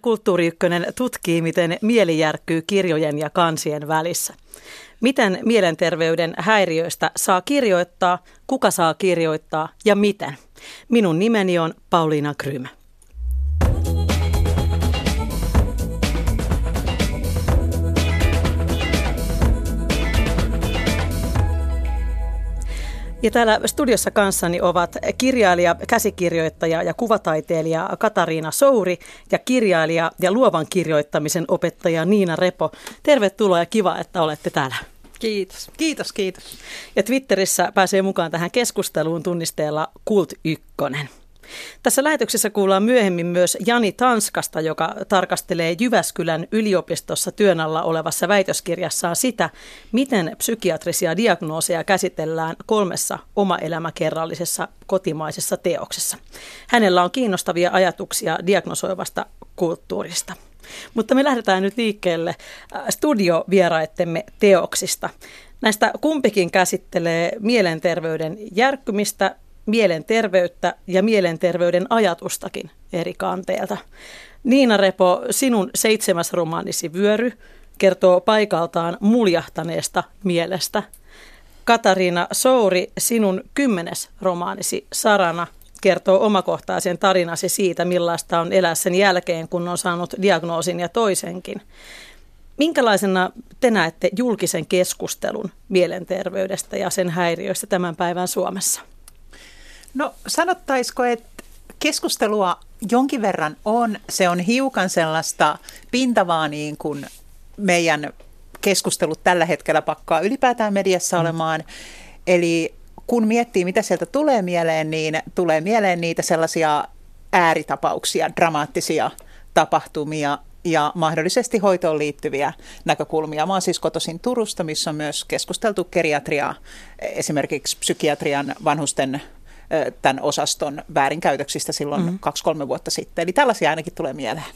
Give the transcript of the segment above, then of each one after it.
Kulttuuri Ykkönen tutkii, miten mieli järkkyy kirjojen ja kansien välissä. Miten mielenterveyden häiriöistä saa kirjoittaa, kuka saa kirjoittaa ja miten? Minun nimeni on Pauliina Krymä. Ja täällä studiossa kanssani ovat kirjailija, käsikirjoittaja ja kuvataiteilija Katariina Souri ja kirjailija ja luovan kirjoittamisen opettaja Niina Repo. Tervetuloa ja kiva, että olette täällä. Kiitos. Kiitos. Ja Twitterissä pääsee mukaan tähän keskusteluun tunnisteella Kult1. Tässä lähetyksessä kuullaan myöhemmin myös Jani Tanskasta, joka tarkastelee Jyväskylän yliopistossa työn alla olevassa väitöskirjassaan sitä, miten psykiatrisia diagnooseja käsitellään 3 omaelämäkerrallisessa kotimaisessa teoksessa. Hänellä on kiinnostavia ajatuksia diagnosoivasta kulttuurista. Mutta me lähdetään nyt liikkeelle studiovieraittemme teoksista. Näistä kumpikin käsittelee mielenterveyden järkkymistä, mielenterveyttä ja mielenterveyden ajatustakin eri kanteelta. Niina Repo, sinun 7. romaanisi Vyöry kertoo paikaltaan muljahtaneesta mielestä. Katariina Souri, sinun 10. romaanisi Sarana kertoo omakohtaisen tarinasi siitä, millaista on elää sen jälkeen, kun on saanut diagnoosin ja toisenkin. Minkälaisena te näette julkisen keskustelun mielenterveydestä ja sen häiriöistä tämän päivän Suomessa? No sanottaisiko, että keskustelua jonkin verran on. Se on hiukan sellaista pintavaa niin kuin meidän keskustelut tällä hetkellä pakkaa ylipäätään mediassa olemaan. Eli kun miettii, mitä sieltä tulee mieleen, niin tulee mieleen niitä sellaisia ääritapauksia, dramaattisia tapahtumia ja mahdollisesti hoitoon liittyviä näkökulmia. Mä oon siis kotoisin Turusta, missä on myös keskusteltu geriatriaa, esimerkiksi psykiatrian vanhusten tämän osaston väärinkäytöksistä silloin 2-3 vuotta sitten. Eli tällaisia ainakin tulee mieleen.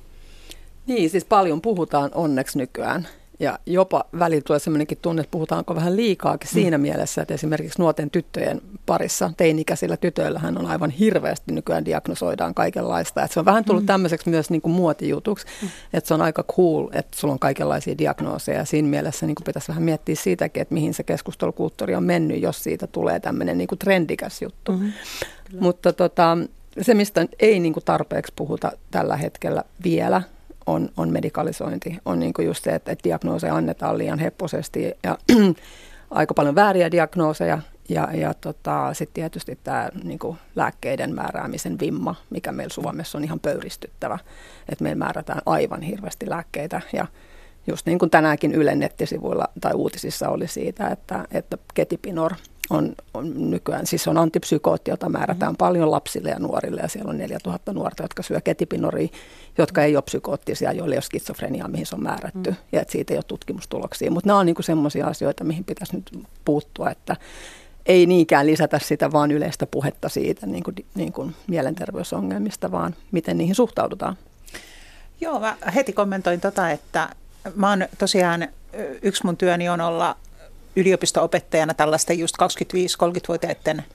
Niin, siis paljon puhutaan onneksi nykyään. Ja jopa välillä tulee sellainenkin tunne, että puhutaanko vähän liikaakin siinä mielessä, että esimerkiksi nuorten tyttöjen parissa, teini-ikäisillä tytöillähän on aivan hirveästi nykyään diagnosoidaan kaikenlaista. Että se on vähän tullut tämmöiseksi myös niin kuin muotijutuksi, että se on aika cool, että sulla on kaikenlaisia diagnooseja. Ja siinä mielessä niin kuin pitäisi vähän miettiä siitäkin, että mihin se keskustelukulttuuri on mennyt, jos siitä tulee tämmöinen niin kuin trendikäs juttu. Mutta se, mistä ei niin kuin tarpeeksi puhuta tällä hetkellä vielä, on medikalisointi. On niin kuin just se, että diagnooseja annetaan liian hepposesti ja aika paljon vääriä diagnooseja. Ja sitten tietysti tämä niin kuin lääkkeiden määräämisen vimma, mikä meillä Suomessa on ihan pöyristyttävä. Että meillä määrätään aivan hirveästi lääkkeitä. Ja just niin kuin tänäänkin Ylen nettisivuilla tai uutisissa oli siitä, että Ketipinor on nykyään, siis on antipsykootti, jota määrätään paljon lapsille ja nuorille, ja siellä on 4000 nuorta, jotka syö ketipinoria, jotka ei ole psykoottisia, joille ei ole skitsofreniaa, mihin se on määrätty, ja että siitä ei ole tutkimustuloksia. Mutta nämä on niinku semmoisia asioita, mihin pitäisi nyt puuttua, että ei niinkään lisätä sitä vaan yleistä puhetta siitä niin kuin mielenterveysongelmista, vaan miten niihin suhtaudutaan. Joo, mä heti kommentoin että mä oon tosiaan, yksi mun työni on olla yliopisto-opettajana tällaista just 25-30-vuotiaiden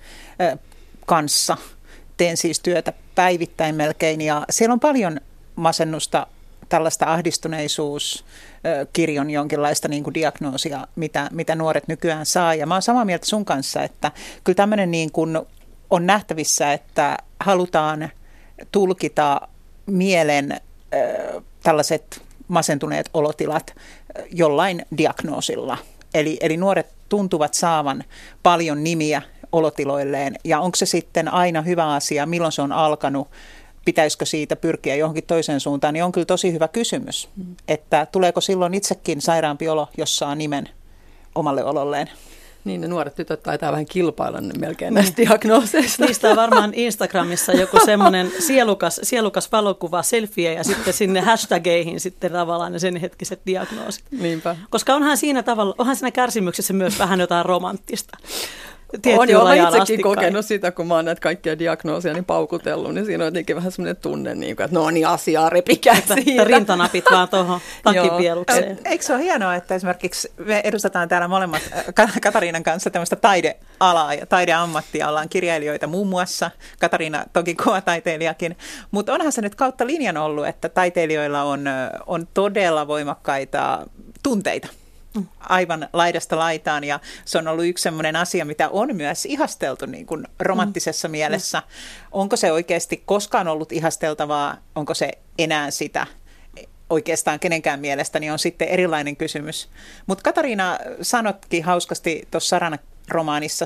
kanssa. Teen siis työtä päivittäin melkein ja siellä on paljon masennusta, tällaista ahdistuneisuus, kirjon jonkinlaista niin kuin diagnoosia, mitä nuoret nykyään saa. Ja mä oon samaa mieltä sun kanssa, että kyllä tämmöinen niin kuin on nähtävissä, että halutaan tulkita mielen tällaiset masentuneet olotilat jollain diagnoosilla. Eli nuoret tuntuvat saavan paljon nimiä olotiloilleen, ja onko se sitten aina hyvä asia, milloin se on alkanut, pitäisikö siitä pyrkiä johonkin toiseen suuntaan, niin on kyllä tosi hyvä kysymys, että tuleeko silloin itsekin sairaampi olo, jos saa nimen omalle ololleen. Niin, ne nuoret tytöt taitaa vähän kilpailla melkein näistä diagnooseista. Niistä on varmaan Instagramissa joku semmoinen sielukas valokuva, selfie, ja sitten sinne hashtageihin sitten tavallaan ne sen hetkiset diagnoosit. Niinpä. Koska onhan siinä kärsimyksessä myös vähän jotain romanttista. tiettyyn rajaan asti. Olen itsekin kokenut sitä, kun mä oon näitä kaikkia diagnoosia niin paukutellut, niin siinä on jotenkin vähän semmoinen tunne, niin kuin, että no niin, asiaa repikää siitä. Rintanapit vaan tuohon takkipielukseen. Eikö se ole hienoa, että esimerkiksi me edustetaan täällä molemmat Katariinan kanssa tämmöistä taidealaa ja taideammattia, ollaan kirjailijoita muun muassa, Katariina toki kuvataiteilijakin, mutta onhan se nyt kautta linjan ollut, että taiteilijoilla on todella voimakkaita tunteita. Aivan laidasta laitaan, ja se on ollut yksi sellainen asia, mitä on myös ihasteltu niin kuin romanttisessa mielessä. Onko se oikeasti koskaan ollut ihasteltavaa, onko se enää sitä? Oikeastaan kenenkään mielestä niin on sitten erilainen kysymys. Mutta Katariina, sanotkin hauskasti tuossa Sarana-romaanissa,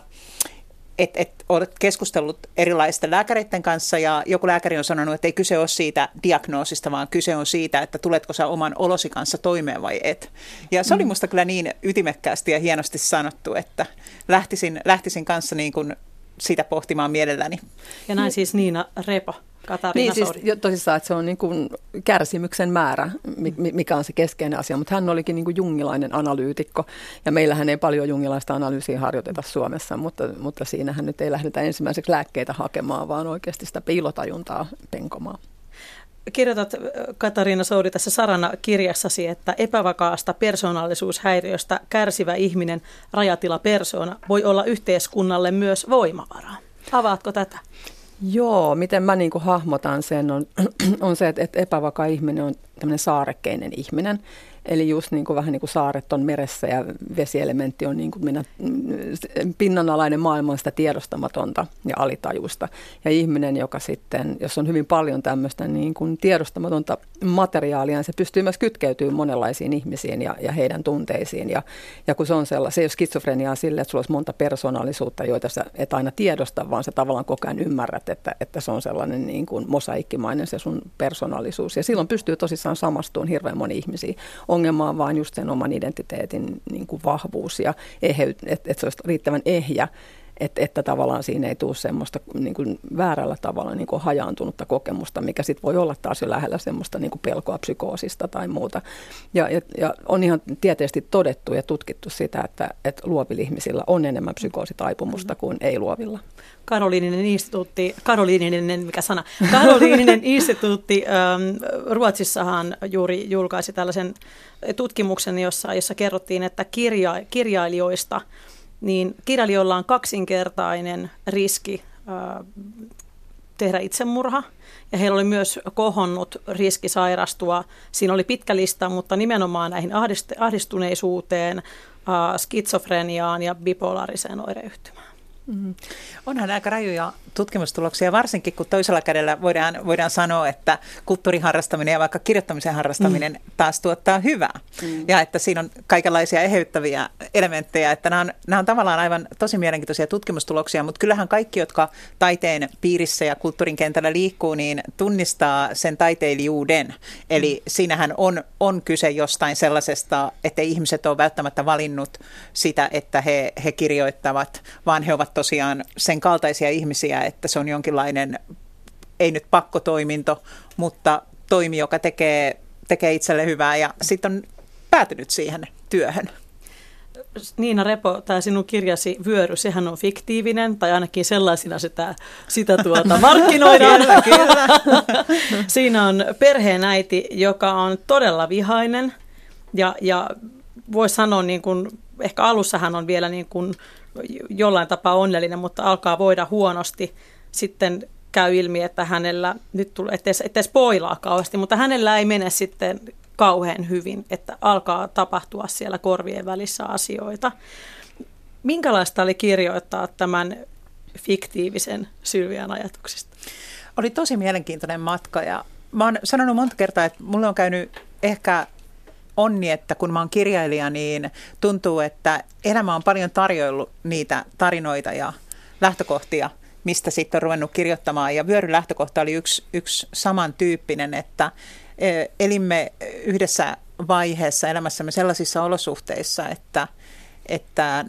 että olet keskustellut erilaisten lääkäreiden kanssa, ja joku lääkäri on sanonut, että ei kyse ole siitä diagnoosista, vaan kyse on siitä, että tuletko sä oman olosi kanssa toimeen vai et. Ja se oli musta kyllä niin ytimekkäästi ja hienosti sanottu, että lähtisin kanssa niin kuin sitä pohtimaan mielelläni. Ja näin siis Niina Repo. Niin siis tosissaan, että se on niin kuin kärsimyksen määrä, mikä on se keskeinen asia, mutta hän olikin niin kuin jungilainen analyytikko, ja meillähän ei paljon jungilaista analyysiä harjoiteta Suomessa, mutta siinähän nyt ei lähdetä ensimmäiseksi lääkkeitä hakemaan, vaan oikeasti sitä piilotajuntaa penkomaan. Kirjoitat, Katariina Soudi, tässä Sarana-kirjassasi, että epävakaasta persoonallisuushäiriöstä kärsivä ihminen, rajatila-persoona, voi olla yhteiskunnalle myös voimavara. Avaatko tätä? Joo, miten mä niin kuin hahmotan sen on se, että epävakaa ihminen on tämmöinen saarekkeinen ihminen. Eli just niin kuin vähän niin kuin saaret on meressä ja vesielementti on niin kuin pinnanalainen maailma on sitä tiedostamatonta ja alitajuista. Ja ihminen, joka sitten, jos on hyvin paljon tämmöistä niin kuin tiedostamatonta materiaalia, niin se pystyy myös kytkeytymään monenlaisiin ihmisiin ja heidän tunteisiin. Ja kun se on sellainen, se ei ole skitsofreniaa sille, että sulla olisi monta persoonallisuutta, joita sä et aina tiedosta, vaan sä tavallaan koko ajan ymmärrät, että se on sellainen niin kuin mosaikkimainen se sun persoonallisuus. Ja silloin pystyy tosissaan samastumaan hirveän moni ihmisiä. Ongelma on vaan just sen oman identiteetin niin kuin vahvuus ja että se olisi riittävän ehjä, että tavallaan siinä ei tule semmoista niin kuin väärällä tavalla niin kuin hajaantunutta kokemusta, mikä sitten voi olla taas jo lähellä semmoista niin kuin pelkoa, psykoosista tai muuta. Ja on ihan tieteellisesti todettu ja tutkittu sitä, että luovilla ihmisillä on enemmän psykoositaipumusta kuin ei-luovilla. Karoliininen instituutti Ruotsissahan juuri julkaisi tällaisen tutkimuksen, jossa kerrottiin, että kirjailijoista, niin kirjailijoilla on kaksinkertainen riski tehdä itsemurha, ja heillä oli myös kohonnut riski sairastua. Siinä oli pitkä lista, mutta nimenomaan näihin ahdistuneisuuteen, skitsofreniaan ja bipolaariseen oireyhtymään. Mm. Onhan aika rajuja tutkimustuloksia, varsinkin kun toisella kädellä voidaan sanoa, että kulttuuriharrastaminen ja vaikka kirjoittamisen harrastaminen taas tuottaa hyvää. Ja että siinä on kaikenlaisia eheyttäviä elementtejä, että nämä on tavallaan aivan tosi mielenkiintoisia tutkimustuloksia, mutta kyllähän kaikki, jotka taiteen piirissä ja kulttuurin kentällä liikkuu, niin tunnistaa sen taiteilijuuden. Eli siinähän on kyse jostain sellaisesta, että ihmiset ole välttämättä valinnut sitä, että he kirjoittavat, vaan he ovat tosiaan sen kaltaisia ihmisiä, että se on jonkinlainen, ei nyt pakkotoiminto, mutta toimi, joka tekee itselle hyvää ja sitten on päätynyt siihen työhön. Niina Repo, tämä sinun kirjasi Vyöry, sehän on fiktiivinen, tai ainakin sellaisina sitä markkinoidaan. Kyllä. Siinä on perheenäiti, joka on todella vihainen, ja voisi sanoa, niin kuin, ehkä alussa hän on vielä niin kuin jollain tapaa onnellinen, mutta alkaa voida huonosti. Sitten käy ilmi, että hänellä, nyt tulee, ettei spoilaa kauheasti, mutta hänellä ei mene sitten kauhean hyvin, että alkaa tapahtua siellä korvien välissä asioita. Minkälaista oli kirjoittaa tämän fiktiivisen Sylvian ajatuksista? Oli tosi mielenkiintoinen matka, ja mä oon sanonut monta kertaa, että mulle on käynyt ehkä onni, että kun mä oon kirjailija, niin tuntuu, että elämä on paljon tarjoillut niitä tarinoita ja lähtökohtia, mistä sitten on ruvennut kirjoittamaan. Ja Vyöryn lähtökohta oli yksi samantyyppinen, että elimme yhdessä vaiheessa elämässämme sellaisissa olosuhteissa, että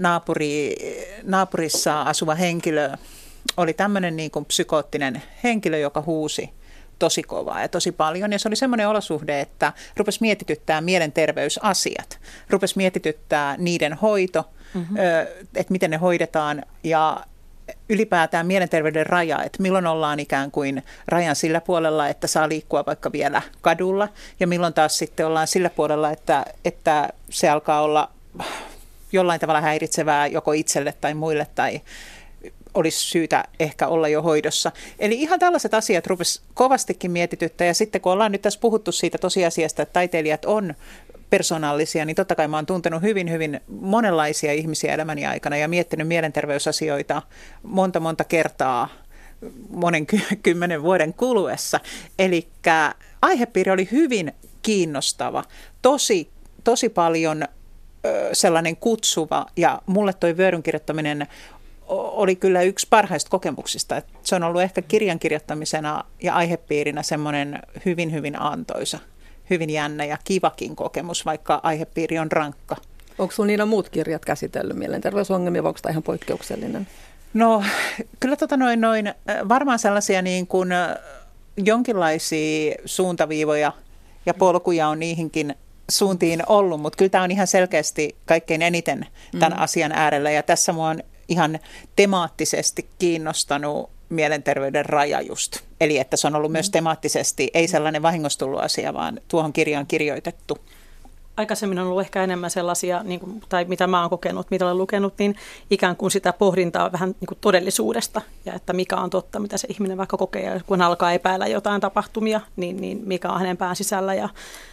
naapurissa asuva henkilö oli tämmöinen niin kuin psykoottinen henkilö, joka huusi tosi kovaa ja tosi paljon. Ja se oli semmoinen olosuhde, että rupesi mietityttää mielenterveysasiat. Rupesi mietityttää niiden hoito, että miten ne hoidetaan ja ylipäätään mielenterveyden raja, että milloin ollaan ikään kuin rajan sillä puolella, että saa liikkua vaikka vielä kadulla ja milloin taas sitten ollaan sillä puolella, että se alkaa olla jollain tavalla häiritsevää joko itselle tai muille tai olisi syytä ehkä olla jo hoidossa. Eli ihan tällaiset asiat rupesi kovastikin mietityttää ja sitten kun ollaan nyt tässä puhuttu siitä tosiasiasta, että taiteilijat on persoonallisia, niin totta kai mä oon tuntenut hyvin, hyvin monenlaisia ihmisiä elämäni aikana ja miettinyt mielenterveysasioita monta kertaa monen 10 vuoden kuluessa. Eli aihepiiri oli hyvin kiinnostava, tosi paljon sellainen kutsuva ja mulle toi vyöryn kirjoittaminen oli kyllä yksi parhaista kokemuksista. Että se on ollut ehkä kirjan kirjoittamisena ja aihepiirinä semmoinen hyvin, hyvin antoisa, hyvin jännä ja kivakin kokemus, vaikka aihepiiri on rankka. Onko sinulla Niina muut kirjat käsitellyt mielenterveysongelmia, vai onko tämä ihan poikkeuksellinen? No kyllä varmaan sellaisia niin kuin jonkinlaisia suuntaviivoja ja polkuja on niihinkin suuntiin ollut, mutta kyllä tämä on ihan selkeästi kaikkein eniten tämän asian äärellä ja tässä mua on ihan temaattisesti kiinnostanut mielenterveyden raja just. Eli että se on ollut myös temaattisesti, ei sellainen vahingossa tullut asia, vaan tuohon kirjaan kirjoitettu. Aikaisemmin on ollut ehkä enemmän sellaisia, niin kuin, tai mitä mä oon kokenut, mitä olen lukenut, niin ikään kuin sitä pohdintaa vähän niin kuin todellisuudesta ja että mikä on totta, mitä se ihminen vaikka kokee. Ja kun alkaa epäillä jotain tapahtumia, niin mikä on hänen pään sisällä ja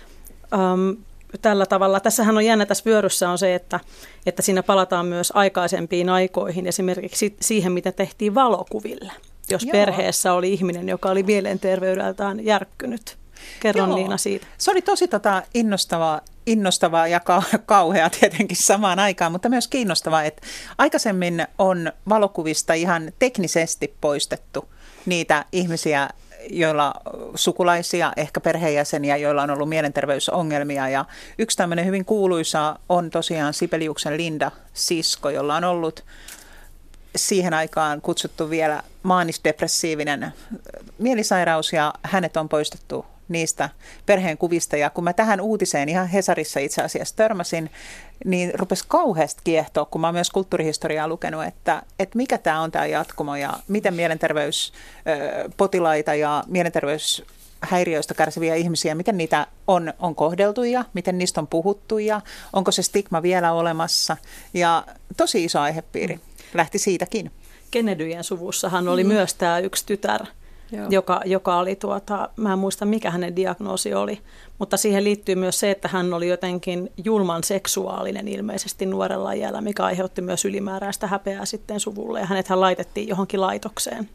tällä tavalla. Tässähän on jännä tässä vyöryssä on se, että siinä palataan myös aikaisempiin aikoihin, esimerkiksi siihen, mitä tehtiin valokuvilla, jos perheessä oli ihminen, joka oli mielenterveydeltään järkkynyt. Kerron Niina siitä. Se oli tosi innostavaa ja kauhea tietenkin samaan aikaan, mutta myös kiinnostavaa, että aikaisemmin on valokuvista ihan teknisesti poistettu niitä ihmisiä, joilla sukulaisia, ehkä perheenjäseniä, joilla on ollut mielenterveysongelmia. Ja yksi tämmöinen hyvin kuuluisa on tosiaan Sibeliuksen Linda sisko, jolla on ollut siihen aikaan kutsuttu vielä maanisdepressiivinen mielisairaus ja hänet on poistettu niistä perheen kuvista. Ja kun mä tähän uutiseen ihan Hesarissa itse asiassa törmäsin, niin rupesi kauheasti kiehtoa, kun mä oon myös kulttuurihistoriaa lukenut, että mikä tämä on tämä jatkumo ja miten mielenterveyspotilaita ja mielenterveyshäiriöistä kärsiviä ihmisiä, miten niitä on kohdeltu ja miten niistä on puhuttu ja onko se stigma vielä olemassa. Ja tosi iso aihepiiri lähti siitäkin. Kennedyjen suvussahan oli myös tämä yksi tytär, joka oli, mä en muista mikä hänen diagnoosi oli, mutta siihen liittyy myös se, että hän oli jotenkin julman seksuaalinen ilmeisesti nuorella iällä, mikä aiheutti myös ylimääräistä häpeää sitten suvulle ja hänethän laitettiin johonkin laitokseen.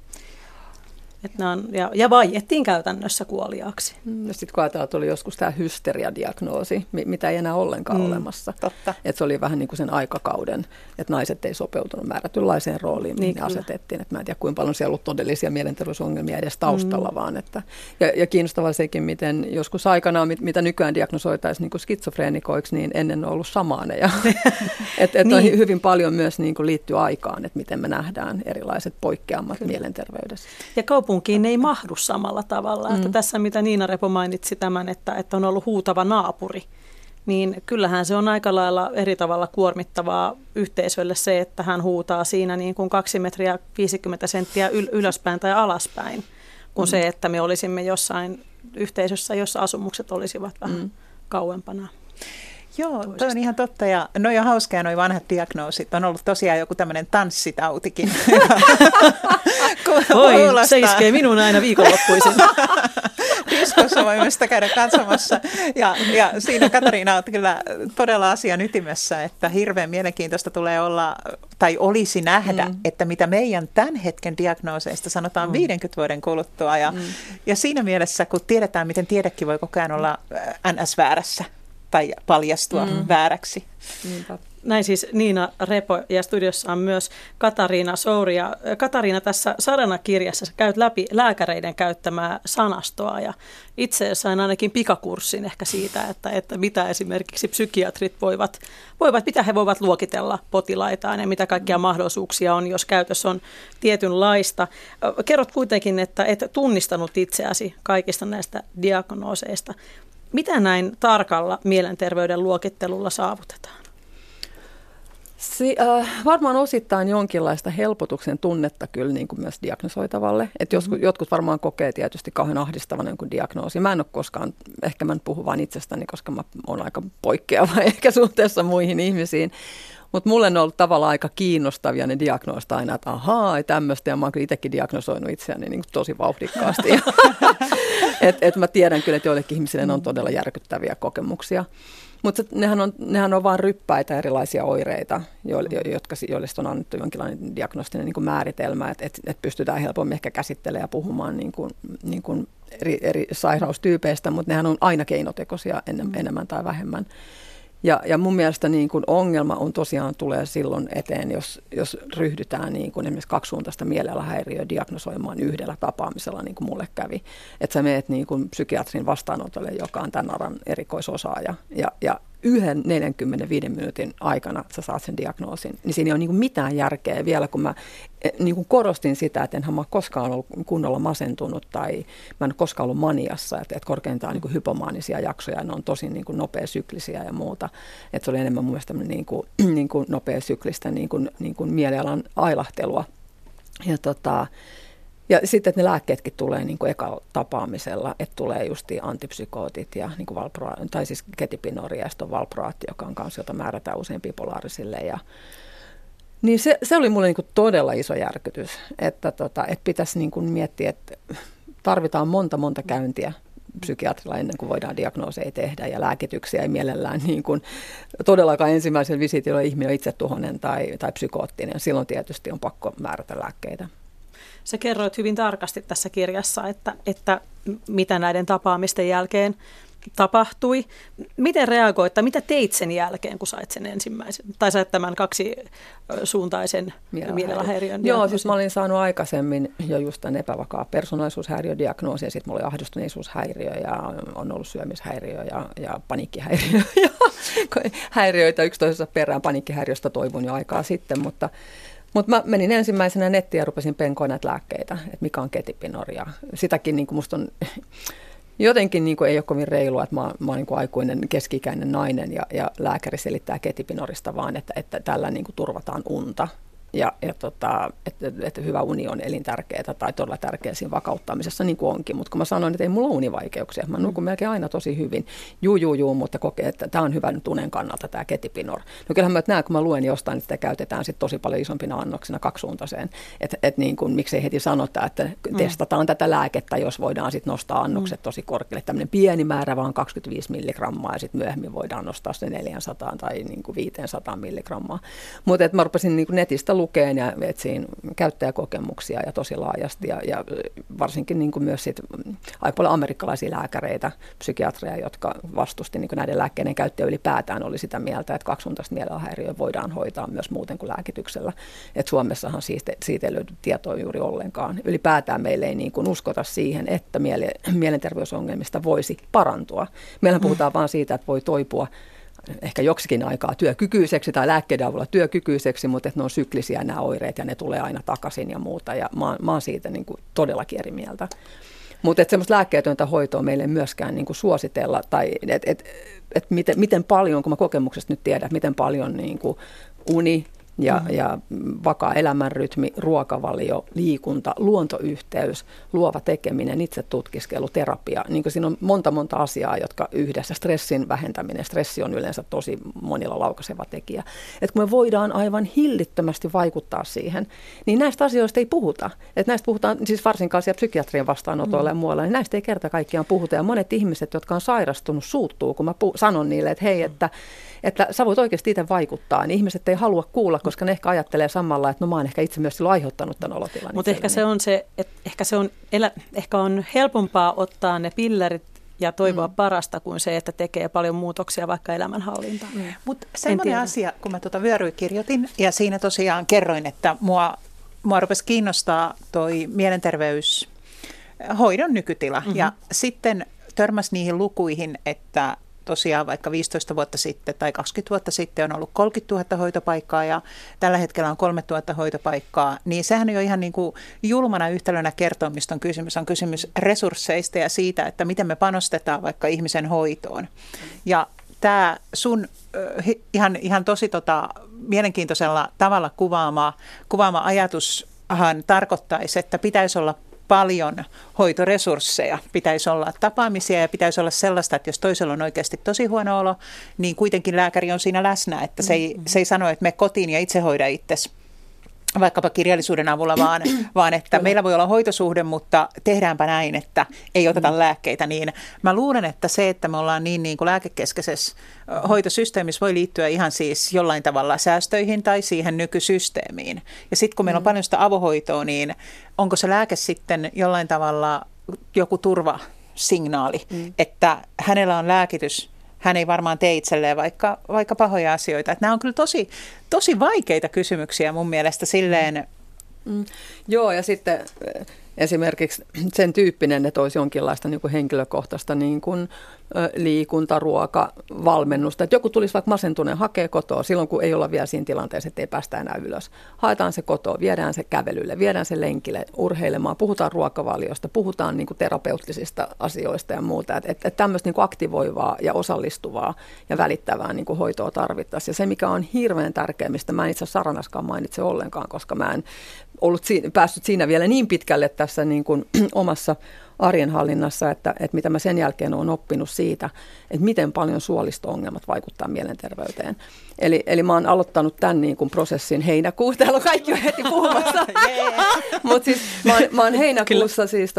Ja vaiettiin käytännössä kuoliaaksi. Sitten kun ajatellaan, että oli joskus tämä hysteriadiagnoosi, mitä ei enää ollenkaan olemassa. Totta. Että se oli vähän niin kuin sen aikakauden, että naiset ei sopeutunut määrätynlaiseen rooliin, mihin ne asetettiin. Että mä en tiedä, kuinka paljon siellä on ollut todellisia mielenterveysongelmia edes taustalla, vaan että... Ja kiinnostavaa sekin, miten joskus aikanaan, mitä nykyään diagnosoitaisiin niin kuin skitsofreenikoiksi, niin ennen on ollut samaaneja. Että on hyvin paljon myös niin kuin liittyy aikaan, että miten me nähdään erilaiset poikkeamat mielenterveydessä. Ja kaupunkiin ei mahdu samalla tavalla. Että tässä, mitä Niina Repo mainitsi tämän, että on ollut huutava naapuri, niin kyllähän se on aika lailla eri tavalla kuormittavaa yhteisölle se, että hän huutaa siinä niin kuin 2 metriä 50 senttiä ylöspäin tai alaspäin, kuin se, että me olisimme jossain yhteisössä, jossa asumukset olisivat vähän kauempana. Joo, toi on ihan totta ja noi on hauskaa noi vanhat diagnoosit. On ollut tosiaan joku tämmöinen tanssitautikin. Oi, se iskee minun aina viikonloppuisin. Diskossa voimme sitä käydä katsomassa. Ja siinä Katariina on kyllä todella asian ytimessä, että hirveän mielenkiintoista tulee olla, tai olisi nähdä, että mitä meidän tämän hetken diagnooseista sanotaan 50 vuoden kuluttua. Ja siinä mielessä, kun tiedetään, miten tiedekin voi koko ajan olla NS-väärässä, tai paljastua vääräksi. Niinpä. Näin siis Niina Repo ja studiossa on myös Katariina Souri. Ja Katariina, tässä Sadana-kirjassa sä käyt läpi lääkäreiden käyttämää sanastoa ja itse sain ainakin pikakurssin ehkä siitä, että mitä esimerkiksi psykiatrit voivat, mitä he voivat luokitella potilaitaan ja mitä kaikkia mahdollisuuksia on, jos käytös on tietynlaista. Kerrot kuitenkin, että et tunnistanut itseäsi kaikista näistä diagnooseista. Mitä näin tarkalla mielenterveyden luokittelulla saavutetaan? Varmaan osittain jonkinlaista helpotuksen tunnetta kyllä niin kuin myös diagnosoitavalle. Että jotkut varmaan kokee tietysti kauhean ahdistavan jonkun diagnoosi. Mä en ole koskaan, ehkä mä en puhu vain itsestäni, koska mä oon aika poikkeava ehkä suhteessa muihin ihmisiin. Mutta mulle on ollut tavallaan aika kiinnostavia ne diagnoosta aina, että ahaa, tämmöistä. Ja mä oon kyllä itsekin diagnosoinut itseäni niin kuin tosi vauhdikkaasti. Et mä tiedän kyllä, että joillekin ihmisille on todella järkyttäviä kokemuksia. Mutta nehän on vain ryppäitä erilaisia oireita, joille on annettu jonkinlainen diagnostinen niin kuin määritelmä, että pystytään helpommin ehkä käsittelemään ja puhumaan niin kuin eri sairaustyypeistä, mutta nehän on aina keinotekoisia enemmän tai vähemmän. Ja mun mielestä niin kuin ongelma on tosiaan tulee silloin eteen, jos ryhdytään niin kuin esimerkiksi kaksisuuntaista mielialahäiriöä diagnosoimaan yhdellä tapaamisella, niin kuin mulle kävi. Että sä meet niin kuin psykiatrin vastaanotolle, joka on tämän alan erikoisosaaja, ja yhden 45 minuutin aikana sä saat sen diagnoosin, niin siinä ei ole niin kuin mitään järkeä vielä, kun mä niin kuin korostin sitä, että enhän mä koskaan ollut kunnolla masentunut tai mä en ole koskaan ollut maniassa, että korkeintaan niin kuin hypomaanisia jaksoja, ne on tosi niin kuin nopeasyklisiä ja muuta. Että se oli enemmän mun mielestä niin kuin nopeasyklistä niin kuin mielialan ailahtelua. Ja sitten, että ne lääkkeetkin tulee niin kuin ekalla tapaamisella, että tulee justiin antipsykootit ja niin kuin tai siis ketipinori ja sitten on valproaatti, joka on kanssa, jota määrätään usein bipolaarisille. Niin se oli mulle niin kuin todella iso järkytys, että pitäisi niin kuin miettiä, että tarvitaan monta käyntiä psykiatrilla ennen kuin voidaan diagnooseja tehdä ja lääkityksiä ei mielellään niin kuin todellakaan ensimmäisellä visitillä ihminen on itsetuhoinen tai psykoottinen. Silloin tietysti on pakko määrätä lääkkeitä. Sä kerroit hyvin tarkasti tässä kirjassa, että mitä näiden tapaamisten jälkeen tapahtui. Miten reagoit tai mitä teit sen jälkeen, kun sait sen ensimmäisen? Tai sait tämän kaksisuuntaisen mielenhäiriön? Joo, siis mä olin saanut aikaisemmin jo just tämän epävakaa persoonallisuushäiriödiagnoosin ja sitten mulla oli ahdistuneisuushäiriö ja on ollut syömishäiriö ja paniikkihäiriö ja häiriöitä yksi toisensa perään. Paniikkihäiriöstä toivun jo aikaa sitten, Mutta mä menin ensimmäisenä nettiin ja rupesin penkoa näitä lääkkeitä, että mikä on ketipinori. Ja sitäkin niin kuin musta on jotenkin niin kuin ei ole kovin reilua, että mä oon niin kuin aikuinen keski-ikäinen nainen ja lääkäri selittää ketipinorista vaan, että tällä niin kuin turvataan unta. Että hyvä uni on elintärkeää tai todella tärkeää siinä vakauttamisessa, niin kuin onkin. Mutta kun mä sanoin, että ei mulla ole univaikeuksia, mä nukun melkein aina tosi hyvin. Juu, mutta kokee, että tämä on hyvä nyt unen kannalta, tämä ketipinor. No kyllähän mä näen, kun mä luen jostain, niin sitä käytetään sit tosi paljon isompina annoksina kaksisuuntaiseen. Että niin kuin, miksei heti sanota, että testataan tätä lääkettä, jos voidaan sitten nostaa annokset tosi korkealle. Tämmöinen pieni määrä, vaan 25 milligrammaa, ja sitten myöhemmin voidaan nostaa se 400 tai niin kuin 500 milligrammaa. Mutta mä rupesin niin kuin netistä lukeen ja etsiin käyttäjäkokemuksia ja tosi laajasti ja varsinkin niin kuin myös sit aika paljon amerikkalaisia lääkäreitä, psykiatreja, jotka vastusti niin kuin näiden lääkkeiden käyttöä ylipäätään oli sitä mieltä, että kaksisuuntaista mielenhäiriöä voidaan hoitaa myös muuten kuin lääkityksellä. Et Suomessahan siitä ei löydy tietoa juuri ollenkaan. Ylipäätään meillä ei niin kuin uskota siihen, että mielenterveysongelmista voisi parantua. Meillähän puhutaan vaan siitä, että voi toipua ehkä joksikin aikaa työkykyiseksi tai lääkkeiden avulla työkykyiseksi, mutta että ne on syklisiä nämä oireet ja ne tulee aina takaisin ja muuta. Ja mä oon siitä niin kuin todellakin eri mieltä. Mutta että semmoista lääkkeetöntä hoitoa meille ei myöskään niin kuin suositella tai miten paljon, kun mä kokemuksesta nyt tiedän, miten paljon niin kuin uni ja vakaa elämänrytmi, ruokavalio, liikunta, luontoyhteys, luova tekeminen, itsetutkiskelu, terapia. Niin kuin siinä on monta asiaa, jotka yhdessä. Stressin vähentäminen. Stressi on yleensä tosi monilla laukaiseva tekijä. Että kun me voidaan aivan hillittömästi vaikuttaa siihen, niin näistä asioista ei puhuta. Että näistä puhutaan siis varsinkaan siellä psykiatrien vastaanotoilla ja muualla, niin näistä ei kerta kaikkiaan puhuta. Ja monet ihmiset, jotka on sairastunut, suuttuu, kun mä sanon niille, että hei, että sä voit oikeasti itse vaikuttaa, niin ihmiset ei halua kuulla, koska ne ehkä ajattelee samalla, että no mä oon ehkä itse myös silloin aiheuttanut tämän olotilan. Mutta ehkä se on ehkä on helpompaa ottaa ne pillerit ja toivoa parasta kuin se, että tekee paljon muutoksia vaikka elämänhallintaan. Mutta semmoinen asia, kun mä vyöryä kirjoitin ja siinä tosiaan kerroin, että mua rupesi kiinnostaa toi mielenterveyshoidon nykytila ja sitten törmäsi niihin lukuihin, että tosiaan vaikka 15 vuotta sitten tai 20 vuotta sitten on ollut 30 000 hoitopaikkaa ja tällä hetkellä on 3 000 hoitopaikkaa, niin sehän jo ihan niin kuin julmana yhtälönä kertoo, mistä on kysymys. On kysymys resursseista ja siitä, että miten me panostetaan vaikka ihmisen hoitoon. Ja tämä sun ihan tosi mielenkiintoisella tavalla kuvaama ajatushan tarkoittaisi, että pitäisi olla paljon hoitoresursseja, pitäisi olla tapaamisia ja pitäisi olla sellaista, että jos toisella on oikeasti tosi huono olo, niin kuitenkin lääkäri on siinä läsnä, että se ei sano, että mene kotiin ja itse hoida itsesi vaikkapa kirjallisuuden avulla, vaan että meillä voi olla hoitosuhde, mutta tehdäänpä näin, että ei oteta lääkkeitä. Niin mä luulen, että se, että me ollaan niin kuin lääkekeskeisessä hoitosysteemissä voi liittyä ihan siis jollain tavalla säästöihin tai siihen nykysysteemiin. Ja sitten kun meillä on paljon sitä avohoitoa, niin onko se lääke sitten jollain tavalla joku turvasignaali, että hänellä on lääkitys, hän ei varmaan tee itselleen vaikka pahoja asioita. Että nämä on kyllä tosi vaikeita kysymyksiä mun mielestä silleen. Joo, ja sitten esimerkiksi sen tyyppinen, että olisi jonkinlaista niin kuin henkilökohtaista niin kuin liikunta, ruoka, valmennusta. Että joku tulisi vaikka masentuneen hakee kotoa silloin, kun ei olla vielä siinä tilanteessa, että ei päästä enää ylös. Haetaan se kotoa, viedään se kävelylle, viedään se lenkille, urheilemaan, puhutaan ruokavaliosta, puhutaan niin kuin terapeuttisista asioista ja muuta. Että tämmöistä niin kuin aktivoivaa ja osallistuvaa ja välittävää niin kuin hoitoa tarvittaisiin. Ja se, mikä on hirveän tärkeä, mistä mä en itse asiassa Saranaskaan mainitse ollenkaan, koska mä en ollut päässyt siinä vielä niin pitkälle tässä niin kuin omassa arjen hallinnassa, että mitä mä sen jälkeen olen oppinut siitä, että miten paljon suolisto-ongelmat vaikuttaa mielenterveyteen. Eli mä oon aloittanut tämän niin kuin prosessin heinäkuussa. Täällä on kaikki jo heti puhumassa. Mutta siis mä oon heinäkuussa siis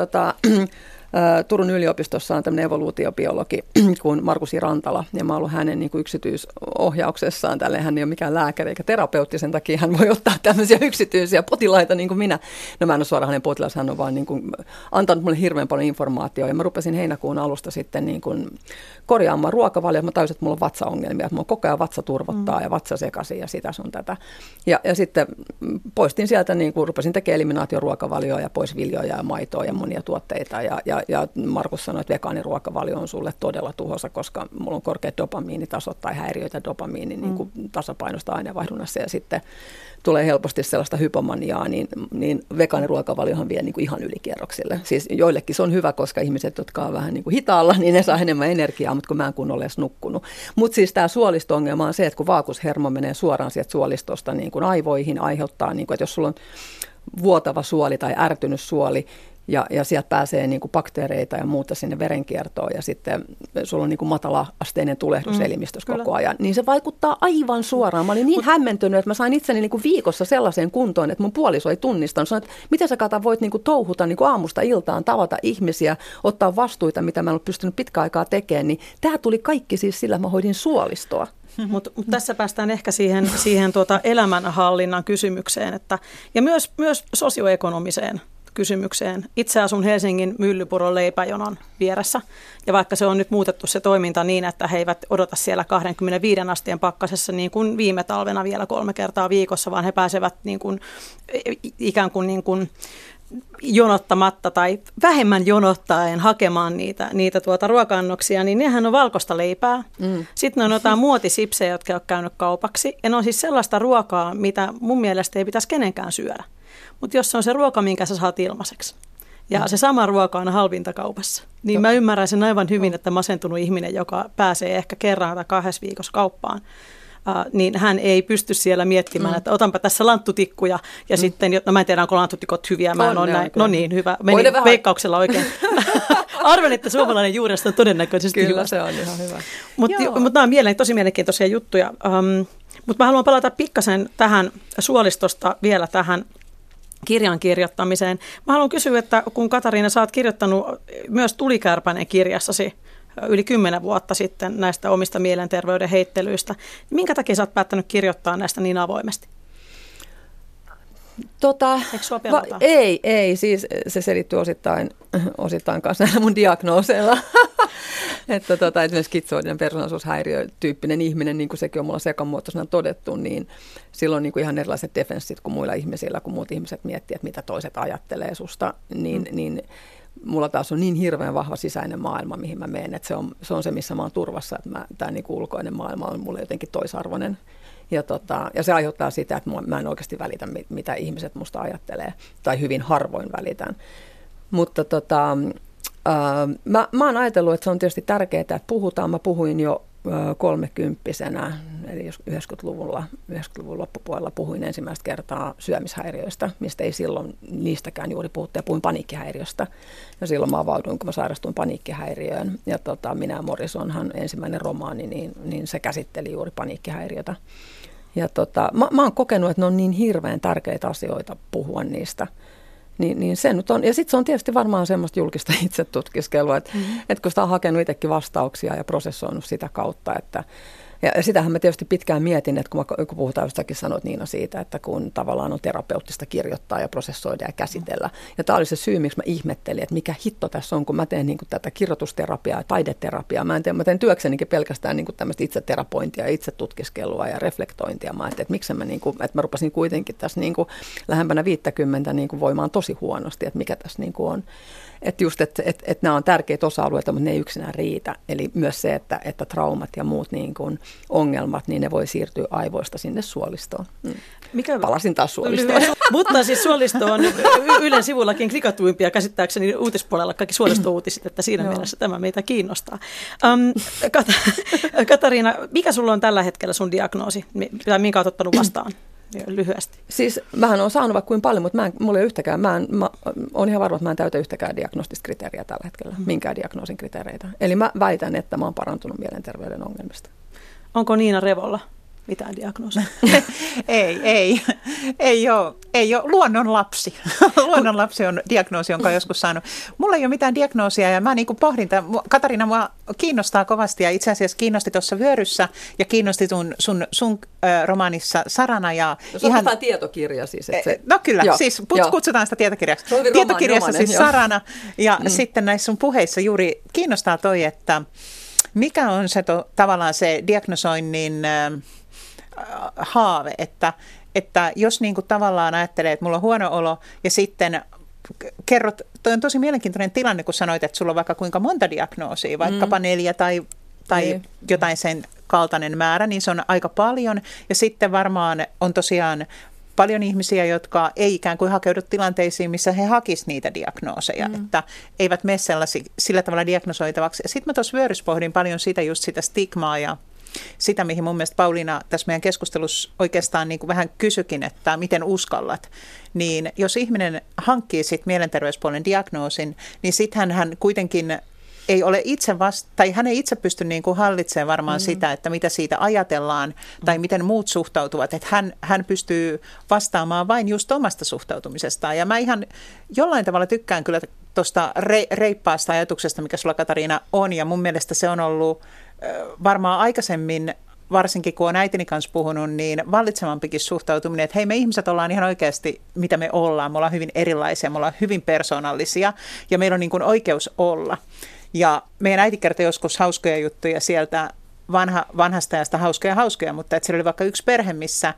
Turun yliopistossa on tämmöinen evoluutiobiologi kuin Markus Rantala, ja mä oon ollut hänen niin kuin yksityisohjauksessaan. Hän ei ole mikään lääkäri eikä terapeutti, sen takia hän voi ottaa tämmöisiä yksityisiä potilaita niin kuin minä. No mä en ole suoraan hänen potilaansa, hän on vaan niin kuin antanut mulle hirveän paljon informaatiota, ja mä rupesin heinäkuun alusta sitten niin kuin korjaamaan ruokavaliota. Mä tajusin, että mulla on vatsaongelmia, että mulla koko ajan vatsa turvottaa ja vatsa sekaisin ja sitä sun tätä. Ja sitten poistin sieltä, niin kuin rupesin tekemään eliminaatioruokavalioa ja pois viljoja ja maitoa ja monia tuotteita ja Markus sanoi, että vegaaniruokavalio on sulle todella tuhoisa, koska mulla on korkeat dopamiinitasot tai häiriöitä dopamiinin niin kuin tasapainosta aineenvaihdunnassa ja sitten tulee helposti sellaista hypomaniaa, niin vegaaniruokavaliohan vie niin kuin ihan ylikierroksille. Siis joillekin se on hyvä, koska ihmiset, jotka on vähän niin kuin hitaalla, niin ne saa enemmän energiaa, mutta kun mä en kun ole edes nukkunut. Mutta siis tämä suolisto-ongelma on se, että kun vaagushermo menee suoraan sieltä suolistosta niin kuin aivoihin, aiheuttaa, niin kuin, että jos sulla on vuotava suoli tai ärtynyt suoli, ja sieltä pääsee niin kuin bakteereita ja muuta sinne verenkiertoon ja sitten sulla on niin kuin matala-asteinen tulehdus elimistössä koko ajan. Niin se vaikuttaa aivan suoraan. Mä olin niin hämmentynyt, että mä sain itseni niin kuin viikossa sellaiseen kuntoon, että mun puoliso ei tunnistanut. Sanoin, että miten sä Kata voit niin kuin touhuta niin kuin aamusta iltaan, tavata ihmisiä, ottaa vastuita, mitä mä en ole pystynyt pitkään aikaa tekemään. Niin tämä tuli kaikki siis sillä, että mä hoidin suolistoa. Mutta tässä päästään ehkä siihen elämänhallinnan kysymykseen ja myös sosioekonomiseen kysymykseen. Itse asun Helsingin Myllypuron leipäjonon vieressä, ja vaikka se on nyt muutettu se toiminta niin, että he eivät odota siellä 25 asteen pakkasessa niin kuin viime talvena vielä 3 kertaa viikossa, vaan he pääsevät niin kuin, ikään kuin jonottamatta tai vähemmän jonottaen hakemaan niitä ruoka-annoksia, niin nehän on valkoista leipää. Sitten on jotain muotisipsejä, jotka on käynyt kaupaksi, ja ne on siis sellaista ruokaa, mitä mun mielestä ei pitäisi kenenkään syödä. Mutta jos se on se ruoka, minkä sä saat ilmaiseksi, ja se sama ruoka on halvinta kaupassa, niin mä ymmärrän sen aivan hyvin, että masentunut ihminen, joka pääsee ehkä kerran tai 2 viikossa kauppaan, niin hän ei pysty siellä miettimään, että otanpa tässä lanttutikkuja, ja sitten, no mä en tiedä, onko lanttutikot hyviä, mä en ole näin. No niin, hyvä, meni veikkauksella oikein. Arven, että suomalainen juuresta on todennäköisesti kyllä, se on ihan hyvä. Mutta nämä on tosi mielenkiintoisia juttuja. Mutta mä haluan palata pikkasen tähän suolistosta vielä tähän kirjan kirjoittamiseen. Mä haluan kysyä, että kun Katariina, sä oot kirjoittanut myös Tulikärpänen kirjassasi yli 10 vuotta sitten näistä omista mielenterveyden heittelyistä, minkä takia sä oot päättänyt kirjoittaa näistä niin avoimesti? Eikö sua pelota? Ei, siis se selittyy osittain kanssa näillä mun diagnooseilla. että esimerkiksi skitsoidinen persoonallisuushäiriö-tyyppinen ihminen, niin kuin sekin on mulla sekamuotoisena todettu, niin silloin niin kuin ihan erilaiset defenssit kuin muilla ihmisillä, kun muut ihmiset miettii, että mitä toiset ajattelee susta, niin mulla taas on niin hirveän vahva sisäinen maailma, mihin mä menen, että se on se, missä mä oon turvassa, että tämä niin kuin ulkoinen maailma on mulle jotenkin toisarvoinen. Ja se aiheuttaa sitä, että mä en oikeasti välitä, mitä ihmiset musta ajattelee, tai hyvin harvoin välitän. Mutta mä oon ajatellut, että se on tietysti tärkeää, että puhutaan. Mä puhuin jo 30-vuotiaana, eli 90-luvun loppupuolella puhuin ensimmäistä kertaa syömishäiriöistä, mistä ei silloin niistäkään juuri puhuttu, ja puhuin paniikkihäiriöstä. Ja silloin mä avauduin, kun mä sairastuin paniikkihäiriöön. Ja Minä ja Morrisonhan ensimmäinen romaani, niin se käsitteli juuri paniikkihäiriötä. Ja mä oon kokenut, että ne on niin hirveän tärkeitä asioita puhua niistä. Niin se nyt on. Ja sitten se on tietysti varmaan semmoista julkista itsetutkiskelua, että kun sitä on hakenut itsekin vastauksia ja prosessoinut sitä kautta, että ja sitähän mä tietysti pitkään mietin, että kun puhutaan jostakin, sanoit Niina siitä, että kun tavallaan on terapeuttista kirjoittaa ja prosessoida ja käsitellä. Ja tämä oli se syy, miksi mä ihmettelin, että mikä hitto tässä on, kun mä teen niin kuin tätä kirjoitusterapiaa ja taideterapiaa. Mä teen työksenikin pelkästään niin kuin tämmöistä itseterapointia, itsetutkiskelua ja reflektointia. Mä ajattelin, että miksi mä, niin kuin, että mä rupasin kuitenkin tässä niin kuin lähempänä 50 niin kuin voimaan tosi huonosti, että mikä tässä niin kuin on. Että just, että nämä on tärkeitä osa-alueita, mutta ne ei yksinään riitä. Eli myös se, että traumat ja muut niin kuin ongelmat, niin ne voi siirtyä aivoista sinne suolistoon. Palasin taas suolistoon. Mutta siis suolisto on Ylen sivullakin klikatuimpia käsittääkseni uutispuolella kaikki suolisto-uutiset, että siinä mielessä tämä meitä kiinnostaa. Katariina, mikä sulla on tällä hetkellä sun diagnoosi? Tai minkä olet ottanut vastaan? Lyhyesti. Siis mähän on saanut vaikka kuin paljon, mutta mulla ei ole yhtäkään, mä on ihan varma, että mä en täytä yhtäkään diagnostista kriteeriä tällä hetkellä, minkään diagnoosin kriteereitä. Eli mä väitän, että mä oon parantunut mielenterveyden ongelmista. Onko Niina Revolla mitään diagnoosia? Ei ole. Luonnonlapsi. Luonnonlapsi on diagnoosi, jonka olen joskus saanut. Mulla ei ole mitään diagnoosia ja mä niin kuin pohdin, Katariina, mua kiinnostaa kovasti ja itse asiassa kiinnosti tuossa vyöryssä ja kiinnosti sun romaanissa Sarana. Ja se on ihan tietokirja siis. No kyllä, siis kutsutaan sitä tietokirjaksi. Tietokirjassa siis Sarana ja sitten näissä sun puheissa juuri kiinnostaa toi, että mikä on se tavallaan se diagnosoinnin haave, että jos niin kuin tavallaan ajattelee, että mulla on huono olo ja sitten kerrot, toi on tosi mielenkiintoinen tilanne, kun sanoit, että sulla on vaikka kuinka monta diagnoosia, vaikkapa 4 tai jotain sen kaltainen määrä, niin se on aika paljon ja sitten varmaan on tosiaan paljon ihmisiä, jotka ei ikään kuin hakeudu tilanteisiin, missä he hakisivat niitä diagnooseja, että eivät mene sillä tavalla diagnosoitavaksi. Sitten mä tuossa vyöryssä pohdin paljon sitä stigmaa ja sitä, mihin mun mielestä Pauliina tässä meidän keskustelussa oikeastaan niin kuin vähän kysyikin, että miten uskallat. Niin jos ihminen hankkii sitten mielenterveyspuolen diagnoosin, niin sitten hän kuitenkin ei ole itse tai hän ei itse pysty niin kuin hallitsemaan varmaan sitä, että mitä siitä ajatellaan tai miten muut suhtautuvat. Että hän pystyy vastaamaan vain just omasta suhtautumisestaan. Ja mä ihan jollain tavalla tykkään kyllä tuosta reippaasta ajatuksesta, mikä sulla Katariina on. Ja mun mielestä se on ollut varmaan aikaisemmin, varsinkin kun olen äitini kanssa puhunut, niin vallitsevampikin suhtautuminen, että hei, me ihmiset ollaan ihan oikeasti, mitä me ollaan. Me ollaan hyvin erilaisia, me ollaan hyvin persoonallisia ja meillä on niin kuin oikeus olla. Ja meidän äiti kertoi joskus hauskoja juttuja sieltä vanhasta ajasta hauskoja, mutta että siellä oli vaikka yksi perhe,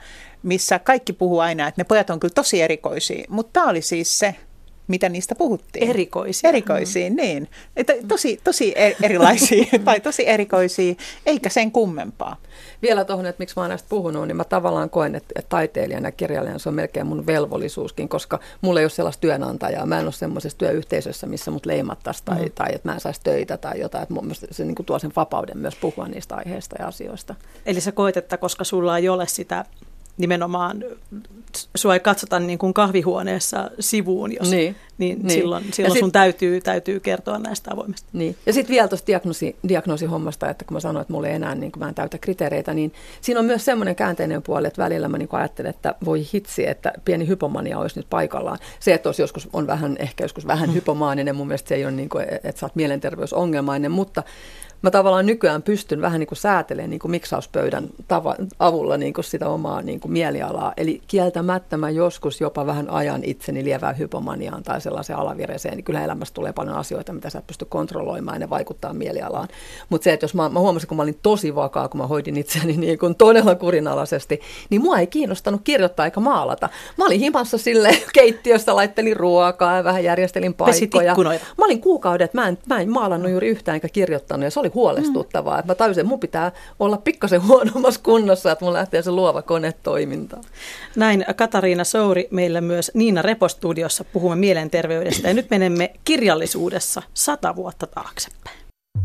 missä kaikki puhuu aina, että ne pojat on kyllä tosi erikoisia, mutta tämä oli siis se, mitä niistä puhuttiin. Erikoisia, niin. Että tosi erilaisia tai tosi erikoisia, eikä sen kummempaa. Vielä tuohon, että miksi mä oon näistä puhunut, niin mä tavallaan koen, että taiteilijana ja kirjailijana se on melkein mun velvollisuuskin, koska mulla ei ole sellaista työnantajaa. Mä en ole semmoisessa työyhteisössä, missä mut leimattaisiin tai että mä en saisi töitä tai jotain. Että mun mielestä se niin kuin tuo sen vapauden myös puhua niistä aiheista ja asioista. Eli sä koet, että koska sulla ei ole sitä nimenomaan, sua ei katsota niin kuin kahvihuoneessa sivuun, niin silloin sun täytyy kertoa näistä avoimesti. Niin. Ja sitten vielä tuosta diagnoosihommasta, että kun mä sanoin, että mulla ei enää, niin mä en täytä kriteereitä, niin siinä on myös semmoinen käänteinen puoli, että välillä mä niin ajattelen, että voi hitsi, että pieni hypomania olisi nyt paikallaan. Se, että joskus on ehkä joskus vähän hypomaaninen, mun mielestä se ei ole niin kuin, että sä oot mielenterveysongelmainen, mutta mä tavallaan nykyään pystyn vähän niin kuin säätelemään niin kuin miksauspöydän avulla niin kuin sitä omaa niin kuin mielialaa. Eli kieltämättä mä joskus jopa vähän ajan itseni lievään hypomaniaan tai sellaiseen alavireeseen. Niin kyllä elämässä tulee paljon asioita, mitä sä et pysty kontrolloimaan ja ne vaikuttaa mielialaan. Mutta se, että jos mä huomasin, kun mä olin tosi vakaa, kun mä hoidin itseäni niin kuin todella kurinalaisesti, niin mua ei kiinnostanut kirjoittaa eikä maalata. Mä olin himassa silleen keittiössä, laittelin ruokaa ja vähän järjestelin paikkoja. Mä olin kuukauden, että mä en maalannut juuri yhtään enkä kirjoittanut ja se oli huolestuttavaa. Että mä tajusin, että mun pitää olla pikkasen huonommassa kunnossa, että mun lähtee se luova kone toimintaan. Näin Katariina Souri, meillä myös Niina Repo studiossa puhumme mielenterveydestä ja nyt menemme kirjallisuudessa 100 vuotta taaksepäin.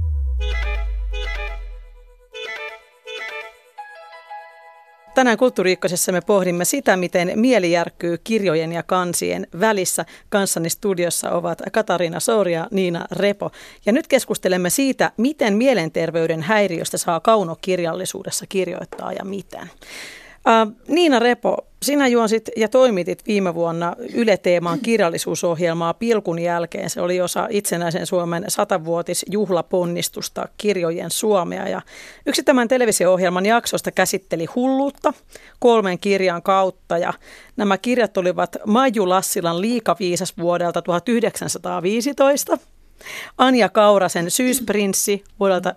Tänään Kulttuuri-Ykkösessä me pohdimme sitä, miten mieli järkkyy kirjojen ja kansien välissä. Kanssani studiossa ovat Katariina Souri ja Niina Repo. Ja nyt keskustelemme siitä, miten mielenterveyden häiriöstä saa kaunokirjallisuudessa kirjoittaa ja miten. Niina Repo, sinä juonsit ja toimitit viime vuonna Yle-teemaan kirjallisuusohjelmaa Pilkun jälkeen. Se oli osa itsenäisen Suomen 100-vuotisjuhlaponnistusta Kirjojen Suomea. Ja yksi tämän televisio-ohjelman jaksosta käsitteli hulluutta 3 kirjan kautta. Ja nämä kirjat olivat Maiju Lassilan Liikaviisas vuodelta 1915. Anja Kaurasen Syysprinssi vuodelta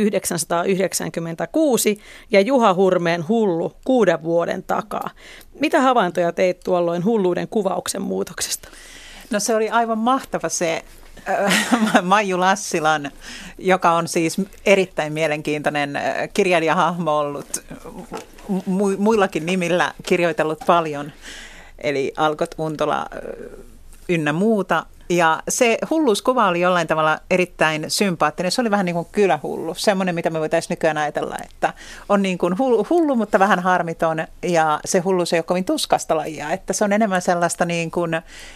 1996 ja Juha Hurmeen Hullu 6 vuoden takaa. Mitä havaintoja teit tuolloin hulluuden kuvauksen muutoksesta? No se oli aivan mahtava se Maiju Lassilan, joka on siis erittäin mielenkiintoinen kirjailijahahmo ollut, muillakin nimillä kirjoitellut paljon, eli Algot Untola ynnä muuta. Ja se hulluuskuva oli jollain tavalla erittäin sympaattinen. Se oli vähän niin kuin kylähullu. Semmoinen, mitä me voitaisiin nykyään ajatella, että on niin kuin hullu, mutta vähän harmiton. Ja se hulluus ei ole kovin tuskasta lajia. Että se on enemmän sellaista niin kuin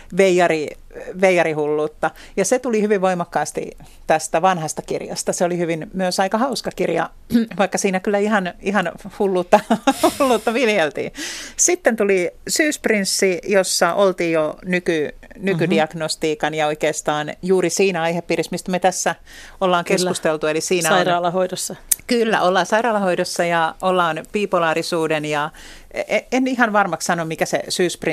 veijarihulluutta. Ja se tuli hyvin voimakkaasti tästä vanhasta kirjasta. Se oli hyvin myös aika hauska kirja, vaikka siinä kyllä ihan hulluutta viljeltiin. Sitten tuli Syysprinssi, jossa oltiin jo nykydiagnostiikan ja oikeastaan juuri siinä aihepiirissä, mistä me tässä ollaan keskusteltu. Eli siinä sairaalahoidossa. Kyllä, ollaan sairaalahoidossa ja ollaan bipolaarisuuden ja en ihan varmaksi sano, mikä se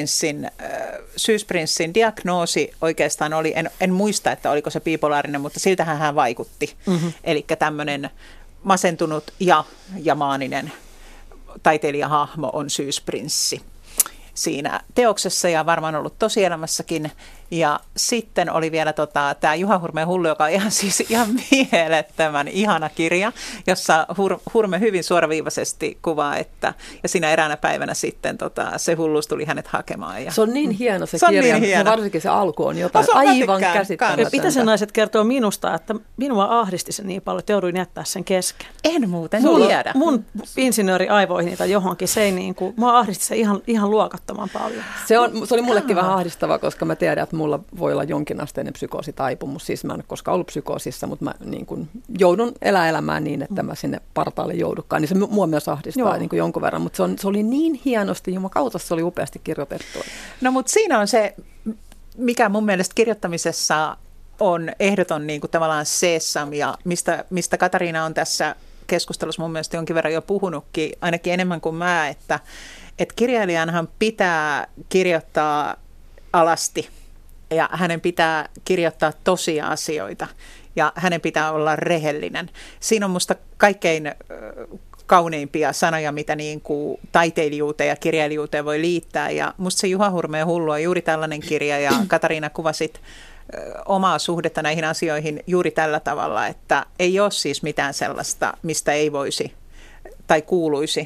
Syysprinssin diagnoosi oikeastaan oli. En muista, että oliko se bipolaarinen, mutta siltähän hän vaikutti. Eli tämmöinen masentunut ja maaninen taiteilijahahmo on Syysprinssi siinä teoksessa ja varmaan ollut tosielämässäkin. Ja sitten oli vielä tämä Juha Hurmeen Hullu, joka on ihan mielettömän ihana kirja, jossa Hurme hyvin suoraviivaisesti kuvaa, ja siinä eräänä päivänä sitten se hulluus tuli hänet hakemaan. Ja se on niin hieno se kirja, niin hieno. Varsinkin se alku on jotain aivan käsittämätöntä. Mitä se naiset kertoo minusta, että minua ahdisti se niin paljon, että jouduin jättää sen kesken. En muuten tiedä. Mun insinööriaivoihin tai johonkin, se ei niin kuin, mua ahdisti se ihan luokattoman paljon. Se oli mullekin vähän ahdistava, koska mä tiedän, että mulla voi olla jonkinasteinen psykoositaipumus. Siis mä en ole koskaan ollut psykoosissa, mutta mä niin kuin joudun elämään niin, että mä sinne partaalle joudukaan. Niin se mua myös ahdistaa niin kuin jonkun verran, mutta se oli niin hienosti, jumakauta, se oli upeasti kirjoitettu. No mutta siinä on se, mikä mun mielestä kirjoittamisessa on ehdoton niin kuin tavallaan sesam, ja mistä Katariina on tässä keskustelussa mun mielestä jonkin verran jo puhunutkin, ainakin enemmän kuin mä, että kirjailijanhan pitää kirjoittaa alasti. Ja hänen pitää kirjoittaa tosia asioita ja hänen pitää olla rehellinen. Siinä on musta kaikkein kauneimpia sanoja, mitä niin kuin taiteilijuuteen ja kirjailijuuteen voi liittää. Ja musta se Juha Hurmeen Hullu on juuri tällainen kirja, ja Katariina kuvasit omaa suhdetta näihin asioihin juuri tällä tavalla, että ei ole siis mitään sellaista, mistä ei voisi tai kuuluisi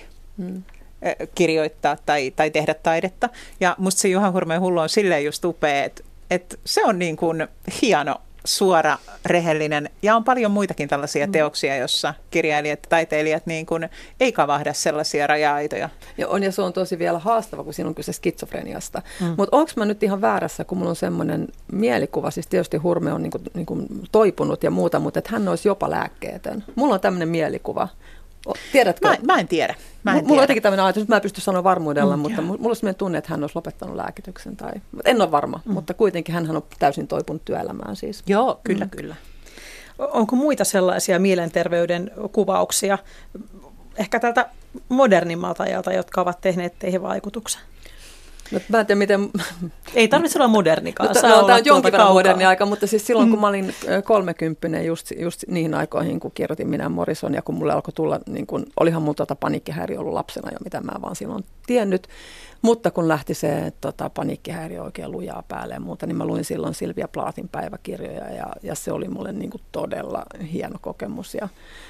kirjoittaa tai tehdä taidetta. Ja musta se Juha Hurmeen Hullu on silleen just upea, että se on niin kuin hieno, suora, rehellinen, ja on paljon muitakin tällaisia teoksia, jossa kirjailijat ja taiteilijat niin kuin ei kavahda sellaisia raja-aitoja. Ja se on tosi vielä haastava, kun siinä on kyse skitsofreniasta. Mutta onko mä nyt ihan väärässä, kun mulla on semmoinen mielikuva, siis tietysti Hurme on niin kuin toipunut ja muuta, mutta että hän olisi jopa lääkkeetön. Mulla on tämmöinen mielikuva. Tiedätkö? Mä en tiedä. Mulla on jotenkin tämmöinen ajatus, että mä en pysty sanoa varmuudella, mutta mulla on sellainen tunne, että hän olisi lopettanut lääkityksen. En ole varma, mutta kuitenkin hän on täysin toipunut työelämään siis. Joo, kyllä. Onko muita sellaisia mielenterveyden kuvauksia, ehkä tältä modernimmalta ajalta, jotka ovat tehneet teihin vaikutuksen? No, mä en tiedä, miten... Ei tarvitse olla modernikaan. Tämä on jonkin verran moderni aika, mutta siis silloin kun mä olin 30, just niihin aikoihin, kun kirjoitin Minä Morrison, ja kun mulle alkoi tulla, niin kun, olihan mulla paniikkihäiriö ollut lapsena jo, mitä mä vaan silloin tiennyt, mutta kun lähti se paniikkihäiriö oikein lujaa päälle ja muuta, niin mä luin silloin Sylvia Plaathin päiväkirjoja, ja se oli mulle niin kuin todella hieno kokemus.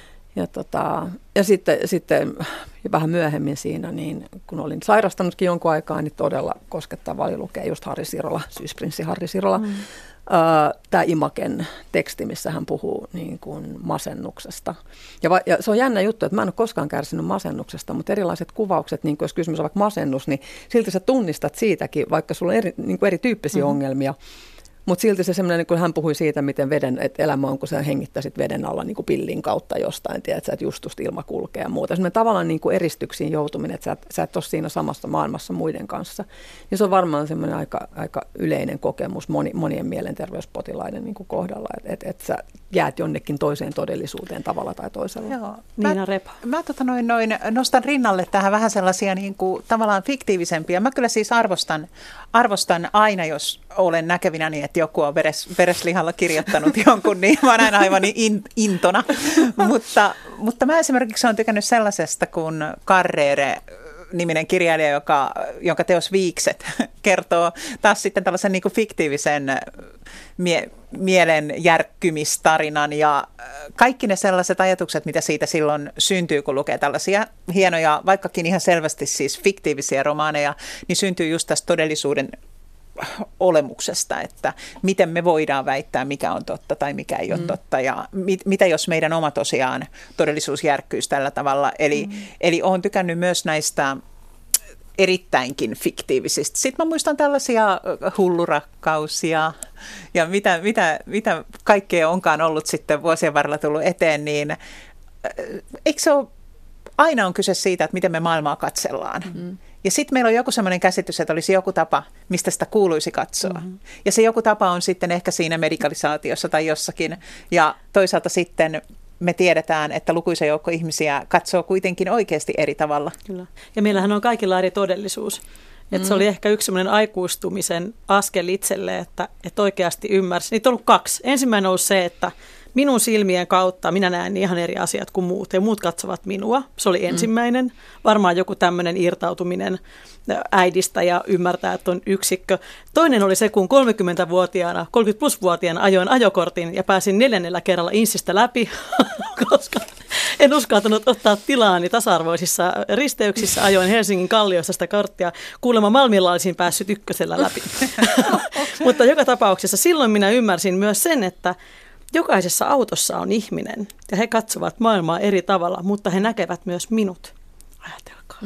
Ja sitten vähän myöhemmin siinä, niin kun olin sairastanutkin jonkun aikaa, niin todella koskettavaa oli lukea just Harri Sirola, syysprinssi Harri Sirola, tämä Imagen teksti, missä hän puhuu niin kuin masennuksesta. Ja se on jännä juttu, että mä en ole koskaan kärsinyt masennuksesta, mutta erilaiset kuvaukset, niin jos kysymys on vaikka masennus, niin silti sä tunnistat siitäkin, vaikka sulla on niin kuin erityyppisiä ongelmia. Mutta silti se semmoinen, kun hän puhui siitä, miten että elämä on, kun sä hengittäisit veden alla niin kuin pillin kautta jostain, tiedät, että just ilma kulkee ja muuta. Semmoinen tavallaan niin kuin eristyksiin joutuminen, että sä et ole siinä samassa maailmassa muiden kanssa. Ja se on varmaan semmoinen aika yleinen kokemus monien mielenterveyspotilaiden niin kuin kohdalla, että sä jäät jonnekin toiseen todellisuuteen tavalla tai toisella. Joo. Niina Repa. Mä nostan rinnalle tähän vähän sellaisia niin kuin, tavallaan fiktiivisempia. Mä kyllä siis arvostan aina, jos olen näkevinäni, että joku on vereslihalla kirjoittanut jonkun, niin mä oon aina aivan intona. mutta mä esimerkiksi olen tykännyt sellaisesta kuin Carrere-niminen kirjailija, jonka teos Viikset kertoo taas sitten tällaisen niin kuin fiktiivisen mielen järkkymistarinan ja kaikki ne sellaiset ajatukset, mitä siitä silloin syntyy, kun lukee tällaisia hienoja, vaikkakin ihan selvästi siis fiktiivisiä romaaneja, niin syntyy just tästä todellisuuden olemuksesta, että miten me voidaan väittää, mikä on totta tai mikä ei ole totta ja mitä jos meidän oma tosiaan todellisuus järkkyisi tällä tavalla. Eli olen tykännyt myös näistä erittäinkin fiktiivisistä. Sitten mä muistan tällaisia hullurakkausia ja mitä kaikkea onkaan ollut sitten vuosien varrella tullut eteen, niin eikö se ole, aina on kyse siitä, että miten me maailmaa katsellaan. Ja sitten meillä on joku sellainen käsitys, että olisi joku tapa, mistä sitä kuuluisi katsoa. Ja se joku tapa on sitten ehkä siinä medikalisaatiossa tai jossakin. Ja toisaalta sitten me tiedetään, että lukuisa joukko ihmisiä katsoo kuitenkin oikeasti eri tavalla. Kyllä. Ja meillähän on kaikilla eri todellisuus. Että se oli ehkä yksi sellainen aikuistumisen askel itselle, että oikeasti ymmärsi. Niitä on ollut 2. Ensimmäinen on ollut se, että minun silmien kautta minä näen ihan eri asiat kuin muut ja muut katsovat minua. Se oli ensimmäinen. Varmaan joku tämmöinen irtautuminen äidistä ja ymmärtää, että on yksikkö. Toinen oli se, kun 30-vuotiaana, 30-plus-vuotiaana ajoin ajokortin ja pääsin 4. kerralla insistä läpi, koska en uskaltanut ottaa tilaani tasa-arvoisissa risteyksissä. Ajoin Helsingin Kalliossa sitä korttia. Kuulemma Malmilla olisin päässyt 1. läpi. Mutta joka tapauksessa silloin minä ymmärsin myös sen, että jokaisessa autossa on ihminen ja he katsovat maailmaa eri tavalla, mutta he näkevät myös minut. Ajatelkaa.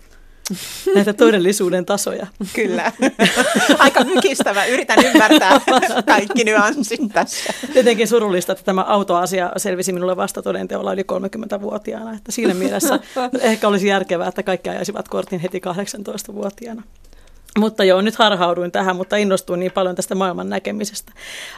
Näitä todellisuuden tasoja. Kyllä. Aika mykistävä. Yritän ymmärtää kaikki nyanssit tässä. Tietenkin surullista, että tämä autoasia selvisi minulle vasta todenteolla yli 30-vuotiaana. Että siinä mielessä ehkä olisi järkevää, että kaikki ajaisivat kortin heti 18-vuotiaana. Mutta joo, nyt harhauduin tähän, mutta innostuin niin paljon tästä maailman näkemisestä.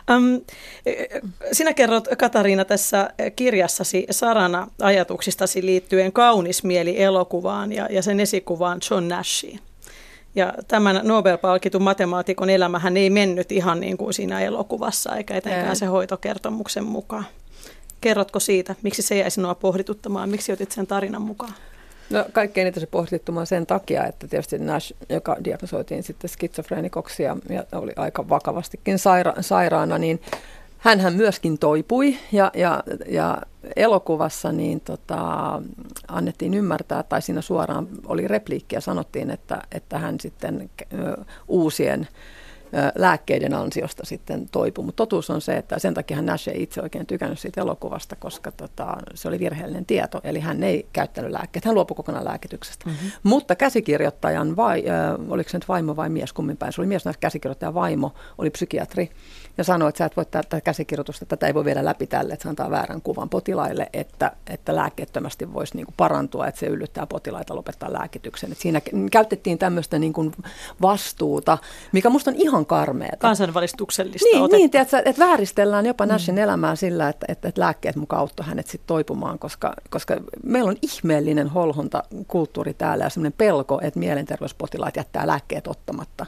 Sinä kerrot, Katariina, tässä kirjassasi Sarana ajatuksistasi liittyen Kaunis mieli -elokuvaan ja sen esikuvaan John Nashiin. Ja tämän Nobel-palkitun matemaatikon elämähän ei mennyt ihan niin kuin siinä elokuvassa, eikä etenkään se hoitokertomuksen mukaan. Kerrotko siitä, miksi se jäi sinua pohdituttamaan, miksi otit sen tarinan mukaan? No kaikkein niitä se pohdittumaan sen takia, että tietysti Nash, joka diagnosoitiin sitten skitsofreenikoksi ja oli aika vakavastikin sairaana, niin hänhän myöskin toipui ja elokuvassa niin annettiin ymmärtää, tai siinä suoraan oli repliikki ja sanottiin, että hän sitten uusien lääkkeiden ansiosta sitten toipui. Mutta totuus on se, että sen takia Nash ei itse oikein tykännyt siitä elokuvasta, koska se oli virheellinen tieto. Eli hän ei käyttänyt lääkkeitä. Hän luopui kokonaan lääkityksestä. Mutta käsikirjoittajan, oliko se nyt vaimo vai mies, kummin päin? Se oli mies, käsikirjoittajan vaimo, oli psykiatri. Ja sanoi, että sä et voi tätä käsikirjoitusta, tätä ei voi viedä läpi tälle, että se antaa väärän kuvan potilaille, että lääkkeettömästi voisi niin kuin parantua, että se yllyttää potilaita lopettaa lääkityksen. Että siinä käytettiin tämmöistä niin kuin vastuuta, mikä musta on ihan aivan karmeata. Kansanvalistuksellista otetta. Niin tiedätkö, että vääristellään jopa Nashin elämää sillä, että lääkkeet mukaan auttoi hänet sitten toipumaan, koska meillä on ihmeellinen holhontakulttuuri täällä ja sellainen pelko, että mielenterveyspotilaat jättää lääkkeet ottamatta.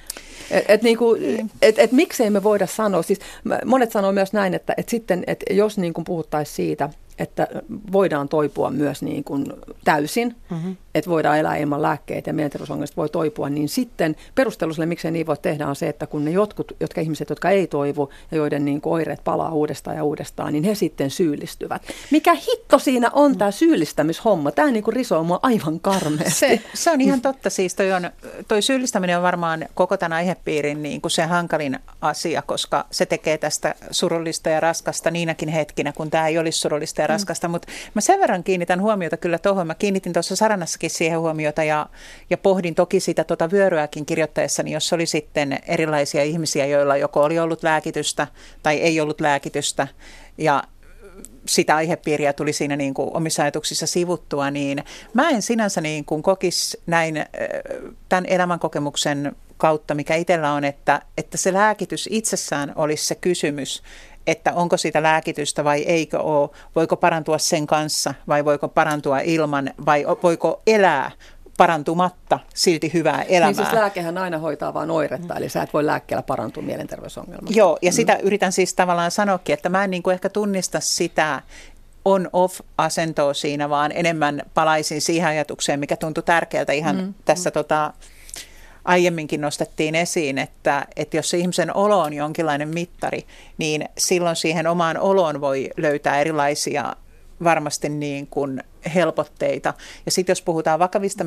Miksei me voida sanoa, siis monet sanoo myös näin, että jos niin kuin puhuttaisiin siitä, että voidaan toipua myös niin kuin täysin, että voidaan elää ilman lääkkeitä ja mielenterveysongelmista voi toipua, niin sitten perusteluselle, miksei niin voi tehdä, on se, että kun ne ihmiset, jotka ei toivu ja joiden niin kuin oireet palaa uudestaan ja uudestaan, niin he sitten syyllistyvät. Mikä hitto siinä on tämä syyllistämishomma? Tämä niin kuin risoo mua aivan karmeasti. Se on ihan totta. Siis toi syyllistäminen on varmaan koko tämän aihepiirin niin kuin se hankalin asia, koska se tekee tästä surullista ja raskasta niinäkin hetkinä, kun tämä ei olisi surullista ja raskasta, mutta mä sen verran kiinnitän huomiota kyllä tuohon. Mä kiinnitin tuossa Saranassakin siihen huomiota ja pohdin toki sitä vyöryäkin kirjoittaessani, jossa oli sitten erilaisia ihmisiä, joilla joko oli ollut lääkitystä tai ei ollut lääkitystä ja sitä aihepiiriä tuli siinä niin kuin omissa ajatuksissa sivuttua, niin mä en sinänsä niin kuin kokisi näin tämän elämänkokemuksen kautta, mikä itsellä on, että se lääkitys itsessään olisi se kysymys, että onko siitä lääkitystä vai eikö ole, voiko parantua sen kanssa vai voiko parantua ilman vai voiko elää parantumatta silti hyvää elämää. Niin siis lääkehän aina hoitaa vain oiretta, eli sä et voi lääkkeellä parantua mielenterveysongelmasta. Joo, ja sitä yritän siis tavallaan sanoakin, että mä en niin kuin ehkä tunnista sitä on-off-asentoa siinä, vaan enemmän palaisin siihen ajatukseen, mikä tuntui tärkeältä ihan tässä aiemminkin nostettiin esiin, että jos se ihmisen olo on jonkinlainen mittari, niin silloin siihen omaan oloon voi löytää erilaisia varmasti niin kuin helpotteita. Ja sitten jos puhutaan vakavista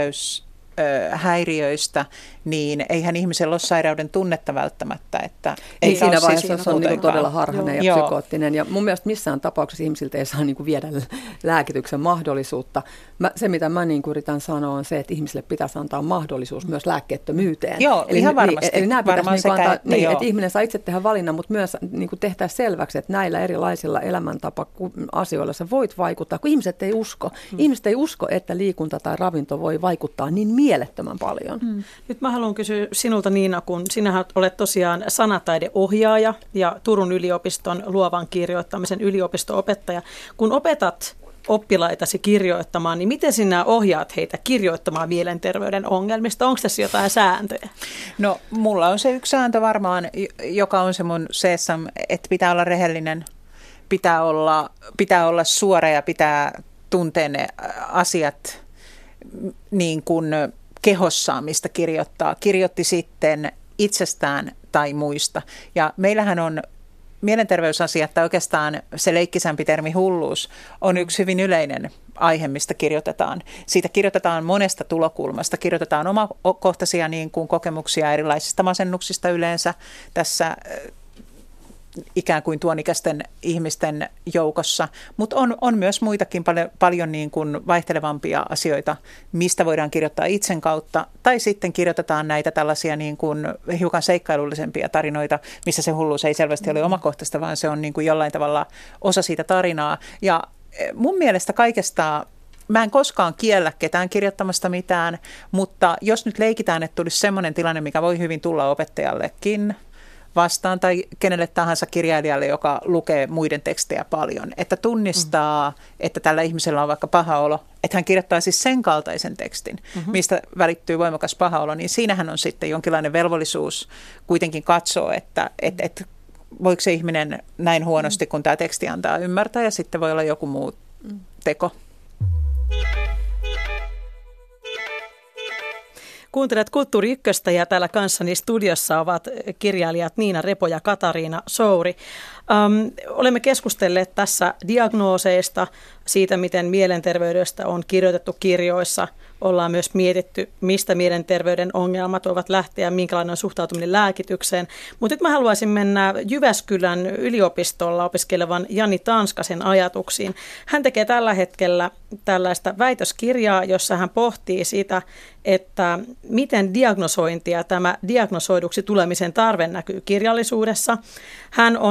mielenterveyshäiriöistä, niin eihän ihmisellä ole sairauden tunnetta välttämättä. Että ei siinä vaiheessa se on niin todella harhainen ja psykoottinen. Ja mun mielestä missään tapauksessa ihmisiltä ei saa niin kuin viedä lääkityksen mahdollisuutta. Se, mitä mä niin kuin yritän sanoa, on se, että ihmisille pitäisi antaa mahdollisuus myös lääkkeettömyyteen. Joo, eli ihan varmasti. Eli nämä pitäisi niin antaa, niin, että ihminen saa itse tehdä valinnan, mutta myös niin kuin tehdä selväksi, että näillä erilaisilla elämäntapa-asioilla sä voit vaikuttaa, kun ihmiset ei usko. Ihmiset ei usko, että liikunta tai ravinto voi vaikuttaa niin mielettömän paljon. Nyt mä haluan kysyä sinulta, Niina, kun sinähän olet tosiaan sanataideohjaaja ja Turun yliopiston luovan kirjoittamisen yliopisto-opettaja. Kun opetat oppilaitasi kirjoittamaan, niin miten sinä ohjaat heitä kirjoittamaan mielenterveyden ongelmista? Onko tässä jotain sääntöjä? No, mulla on se yksi sääntö varmaan, joka on se mun sesam, että pitää olla rehellinen, pitää olla suora ja pitää tuntea ne asiat niin kuin kehossaan, mistä kirjoittaa. Kirjoitti sitten itsestään tai muista. Ja meillähän on mielenterveysasiat, tai oikeastaan se leikkisämpi termi hulluus, on yksi hyvin yleinen aihe, mistä kirjoitetaan. Siitä kirjoitetaan monesta tulokulmasta. Kirjoitetaan omakohtaisia niin kuin kokemuksia erilaisista masennuksista yleensä tässä ikään kuin tuon ikäisten ihmisten joukossa, mutta on myös muitakin paljon niin kuin vaihtelevampia asioita, mistä voidaan kirjoittaa itsen kautta, tai sitten kirjoitetaan näitä tällaisia niin kuin hiukan seikkailullisempia tarinoita, missä se hulluus ei selvästi ole omakohtaista, vaan se on niin kuin jollain tavalla osa siitä tarinaa. Ja mun mielestä kaikesta, mä en koskaan kiellä ketään kirjoittamasta mitään, mutta jos nyt leikitään, että tulisi semmoinen tilanne, mikä voi hyvin tulla opettajallekin vastaan tai kenelle tahansa kirjailijalle, joka lukee muiden tekstejä paljon, että tunnistaa, että tällä ihmisellä on vaikka paha olo, että hän kirjoittaa siis sen kaltaisen tekstin, mistä välittyy voimakas paha olo, niin siinähän on sitten jonkinlainen velvollisuus kuitenkin katsoa, että voiko se ihminen näin huonosti, kun tämä teksti antaa ymmärtää, ja sitten voi olla joku muu teko. Kuuntelet Kulttuuri Ykköstä ja täällä kanssani studiossa ovat kirjailijat Niina Repo ja Katariina Souri. Olemme keskustelleet tässä diagnooseista, siitä miten mielenterveydestä on kirjoitettu kirjoissa. Ollaan myös mietitty, mistä mielenterveyden ongelmat voivat lähteä, minkälainen on suhtautuminen lääkitykseen. Mutta nyt mä haluaisin mennä Jyväskylän yliopistolla opiskelevan Jani Tanskasen ajatuksiin. Hän tekee tällä hetkellä tällaista väitöskirjaa, jossa hän pohtii sitä, että miten diagnosointi ja tämä diagnosoiduksi tulemisen tarve näkyy kirjallisuudessa. Hän on valinnut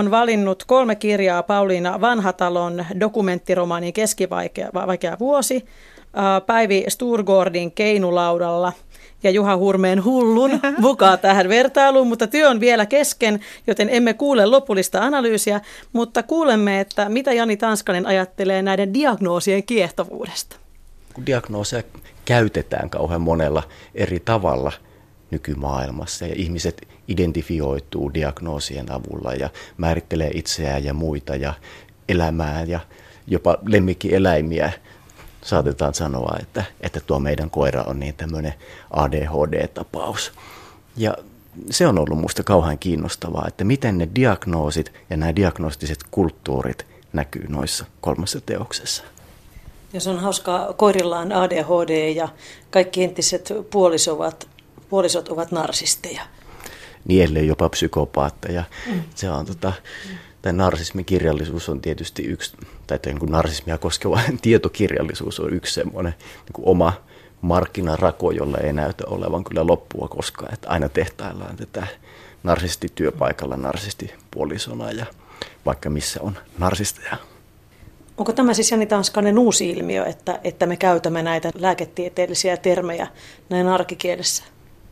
luennut 3 kirjaa Pauliina Vanhatalon dokumenttiromaanin Keskivaikea vuosi, Päivi Sturgårdin Keinulaudalla ja Juha Hurmeen Hullun mukaan tähän vertailuun, mutta työ on vielä kesken, joten emme kuule lopullista analyysiä, mutta kuulemme, että mitä Jani Tanskanen ajattelee näiden diagnoosien kiehtovuudesta. Kun diagnooseja käytetään kauhean monella eri tavalla nykymaailmassa ja ihmiset identifioituu diagnoosien avulla ja määrittelee itseään ja muita ja elämää ja jopa lemmikkieläimiä, saatetaan sanoa, että tuo meidän koira on niin tämmöinen ADHD-tapaus. Ja se on ollut minusta kauhean kiinnostavaa, että miten ne diagnoosit ja nämä diagnostiset kulttuurit näkyy noissa 3 teoksessa. Ja se on hauskaa, koirilla on ADHD ja kaikki entiset puolisot ovat narsisteja. Niin, ellei jopa psykopaatteja. Se on tämä narsismikirjallisuus on tietysti yksi, tai narsismia koskeva tietokirjallisuus on yksi semmoinen niin oma markkinarako, jolla ei näytä olevan kyllä loppua koskaan. Että aina tehtaillaan tätä narsistityöpaikalla narsistipuolisona ja vaikka missä on narsisteja. Onko tämä siis, Jani Tanskanen, uusi ilmiö, että me käytämme näitä lääketieteellisiä termejä näin arkikielessä?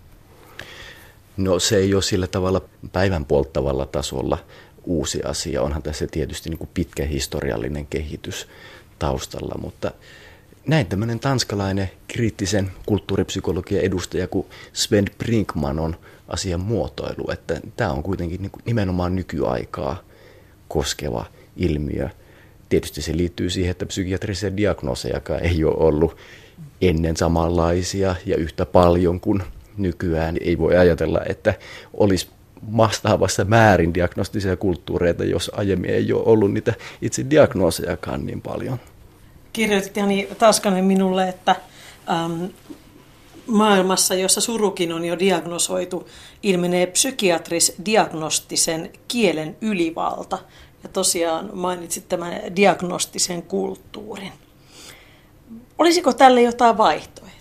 No se ei ole sillä tavalla päivän polttavalla tasolla uusi asia. Onhan tässä tietysti niin kuin pitkä historiallinen kehitys taustalla, mutta näin tämmöinen tanskalainen kriittisen kulttuuripsykologian edustaja kuin Sven Brinkman on asian muotoilu, että tämä on kuitenkin niin kuin nimenomaan nykyaikaa koskeva ilmiö. Tietysti se liittyy siihen, että psykiatrisia diagnoosejakaan ei ole ollut ennen samanlaisia ja yhtä paljon kuin nykyään. Ei voi ajatella, että olisi vastaavassa määrin diagnostisia kulttuureita, jos aiemmin ei ole ollut niitä itse diagnoosejakaan niin paljon. Kirjoitit, Jani Tanskanen, minulle, että maailmassa, jossa surukin on jo diagnosoitu, ilmenee psykiatris-diagnostisen kielen ylivalta. Ja tosiaan mainitsit tämän diagnostisen kulttuurin. Olisiko tälle jotain vaihtoehtoa?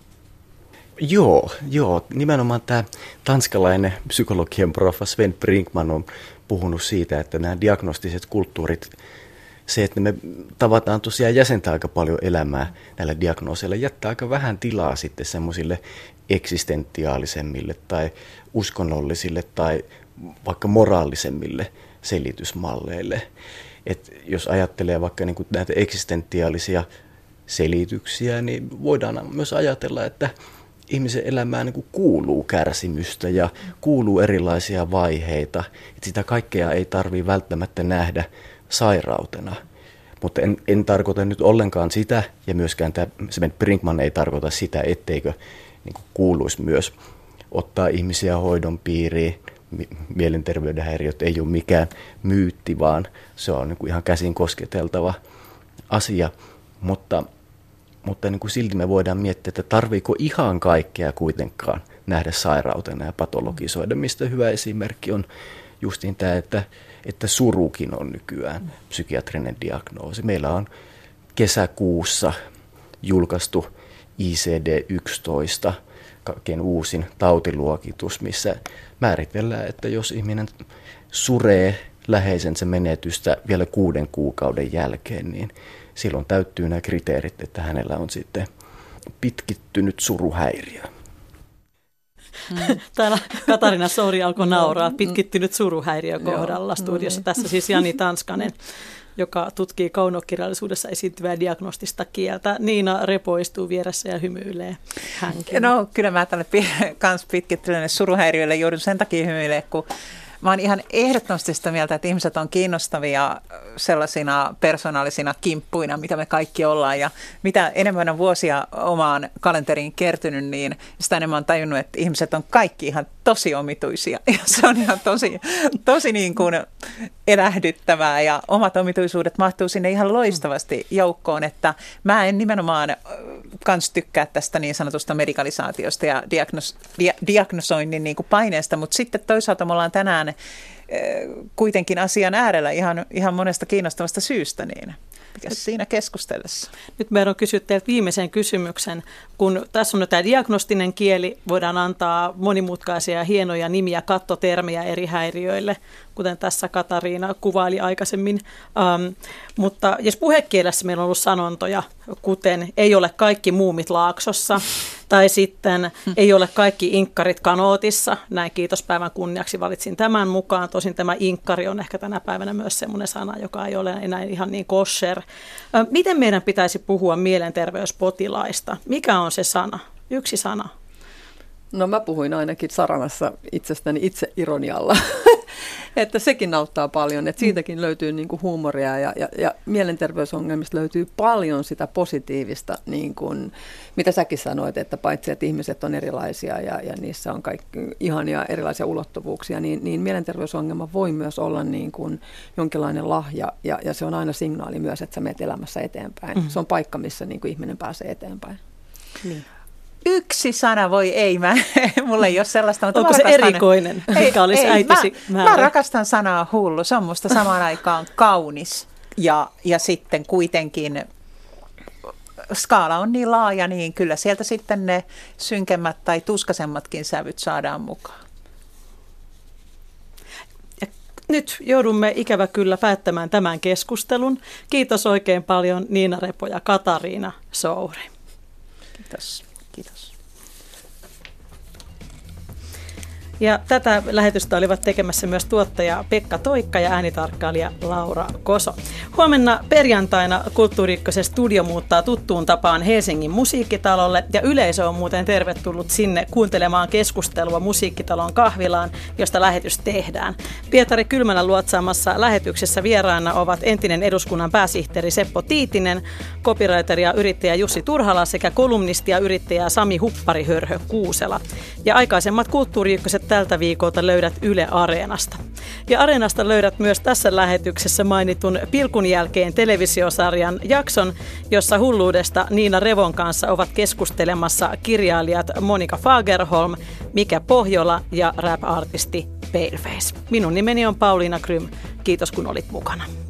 Joo. Nimenomaan tämä tanskalainen psykologian profa Sven Brinkman on puhunut siitä, että nämä diagnostiset kulttuurit, se, että me tavataan tosiaan jäsentää aika paljon elämää näillä diagnooseilla, jättää aika vähän tilaa sitten semmoisille eksistentiaalisemmille tai uskonnollisille tai vaikka moraalisemmille selitysmalleille. Et jos ajattelee vaikka niin kuin näitä eksistentiaalisia selityksiä, niin voidaan myös ajatella, että ihmisen elämään niin kuin kuuluu kärsimystä ja kuuluu erilaisia vaiheita. Et sitä kaikkea ei tarvitse välttämättä nähdä sairautena. Mutta en tarkoita nyt ollenkaan sitä, ja myöskään tämä Sven Brinkman ei tarkoita sitä, etteikö niin kuin kuuluisi myös ottaa ihmisiä hoidon piiriin. Mielenterveyden häiriöt ei ole mikään myytti, vaan se on niin kuin ihan käsin kosketeltava asia. Mutta niin kuin silti me voidaan miettiä, että tarviiko ihan kaikkea kuitenkaan nähdä sairautena ja patologisoida, mistä hyvä esimerkki on justiin tämä, että surukin on nykyään psykiatrinen diagnoosi. Meillä on kesäkuussa julkaistu ICD-11, kaikkein uusin tautiluokitus, missä määritellään, että jos ihminen suree läheisensä menetystä vielä 6 kuukauden jälkeen, niin silloin täyttyy nämä kriteerit, että hänellä on sitten pitkittynyt suruhäiriö. Täällä Katarina Souri alkoi nauraa pitkittynyt suruhäiriö kohdalla studiossa. Tässä siis Jani Tanskanen, joka tutkii kaunokirjallisuudessa esiintyvää diagnostista kieltä. Niina Repo istuu vieressä ja hymyilee hänkin. No kyllä mä tälle kans pitkittyneelle suruhäiriölle joudun sen takia hymyilee, kun mä oon ihan ehdottomasti sitä mieltä, että ihmiset on kiinnostavia sellaisina persoonallisina kimppuina, mitä me kaikki ollaan. Ja mitä enemmän on vuosia omaan kalenteriin kertynyt, niin sitä enemmän on tajunnut, että ihmiset on kaikki ihan tosi omituisia. Ja se on ihan tosi niin kuin elähdyttävää ja omat omituisuudet mahtuu sinne ihan loistavasti joukkoon. Että mä en nimenomaan kans tykkää tästä niin sanotusta medikalisaatiosta ja diagnosoinnin niin kuin paineesta, mutta sitten toisaalta me ollaan tänään kuitenkin asian äärellä ihan monesta kiinnostavasta syystä. Niin siinä keskustellessa. Nyt meidän on kysytty teiltä viimeisen kysymyksen. Kun tässä on tämä diagnostinen kieli, voidaan antaa monimutkaisia ja hienoja nimiä, kattotermejä eri häiriöille, kuten tässä Katariina kuvaili aikaisemmin. Mutta jos puhekielessä meillä on ollut sanontoja, kuten ei ole kaikki muumit Laaksossa, tai sitten ei ole kaikki inkkarit kanootissa. Näin kiitospäivän kunniaksi valitsin tämän mukaan. Tosin tämä inkkari on ehkä tänä päivänä myös semmoinen sana, joka ei ole enää ihan niin kosher. Miten meidän pitäisi puhua mielenterveyspotilaista? Mikä on se sana? Yksi sana. No mä puhuin ainakin Saranassa itsestäni itse ironialla, että sekin auttaa paljon, että siitäkin löytyy niin kuin huumoria ja mielenterveysongelmista löytyy paljon sitä positiivista, niin kuin, mitä säkin sanoit, että paitsi että ihmiset on erilaisia ja niissä on kaikki ihania erilaisia ulottuvuuksia, niin mielenterveysongelma voi myös olla niin kuin jonkinlainen lahja ja se on aina signaali myös, että sä menet elämässä eteenpäin. Se on paikka, missä niin kuin ihminen pääsee eteenpäin. Niin. Yksi sana voi ei, mulla ei ole sellaista. Mutta onko se erikoinen, mikä olisi äitisi määrä? Mä rakastan sanaa hullu, se on musta samaan aikaan kaunis ja sitten kuitenkin skaala on niin laaja, niin kyllä sieltä sitten ne synkemmät tai tuskaisemmatkin sävyt saadaan mukaan. Ja nyt joudumme ikävä kyllä päättämään tämän keskustelun. Kiitos oikein paljon Niina Repo ja Katariina Souri. Kiitos. Kiitos. Ja tätä lähetystä olivat tekemässä myös tuottaja Pekka Toikka ja äänitarkkailija Laura Koso. Huomenna perjantaina Kulttuuri Ykkösen studio muuttaa tuttuun tapaan Helsingin Musiikkitalolle ja yleisö on muuten tervetullut sinne kuuntelemaan keskustelua Musiikkitalon kahvilaan, josta lähetys tehdään. Pietari Kylmälän luotsaamassa lähetyksessä vieraana ovat entinen eduskunnan pääsihteeri Seppo Tiitinen, copywriter ja yrittäjä Jussi Turhala sekä kolumnisti ja yrittäjä Sami Huppari-Hörhö Kuusela. Ja aikaisemmat Kulttuuri Ykköset tältä viikolta löydät Yle Areenasta. Ja Areenasta löydät myös tässä lähetyksessä mainitun Pilkun jälkeen televisiosarjan jakson, jossa hulluudesta Niina Revon kanssa ovat keskustelemassa kirjailijat Monika Fagerholm, Mika Pohjola ja rap-artisti Paleface. Minun nimeni on Pauliina Krym. Kiitos kun olit mukana.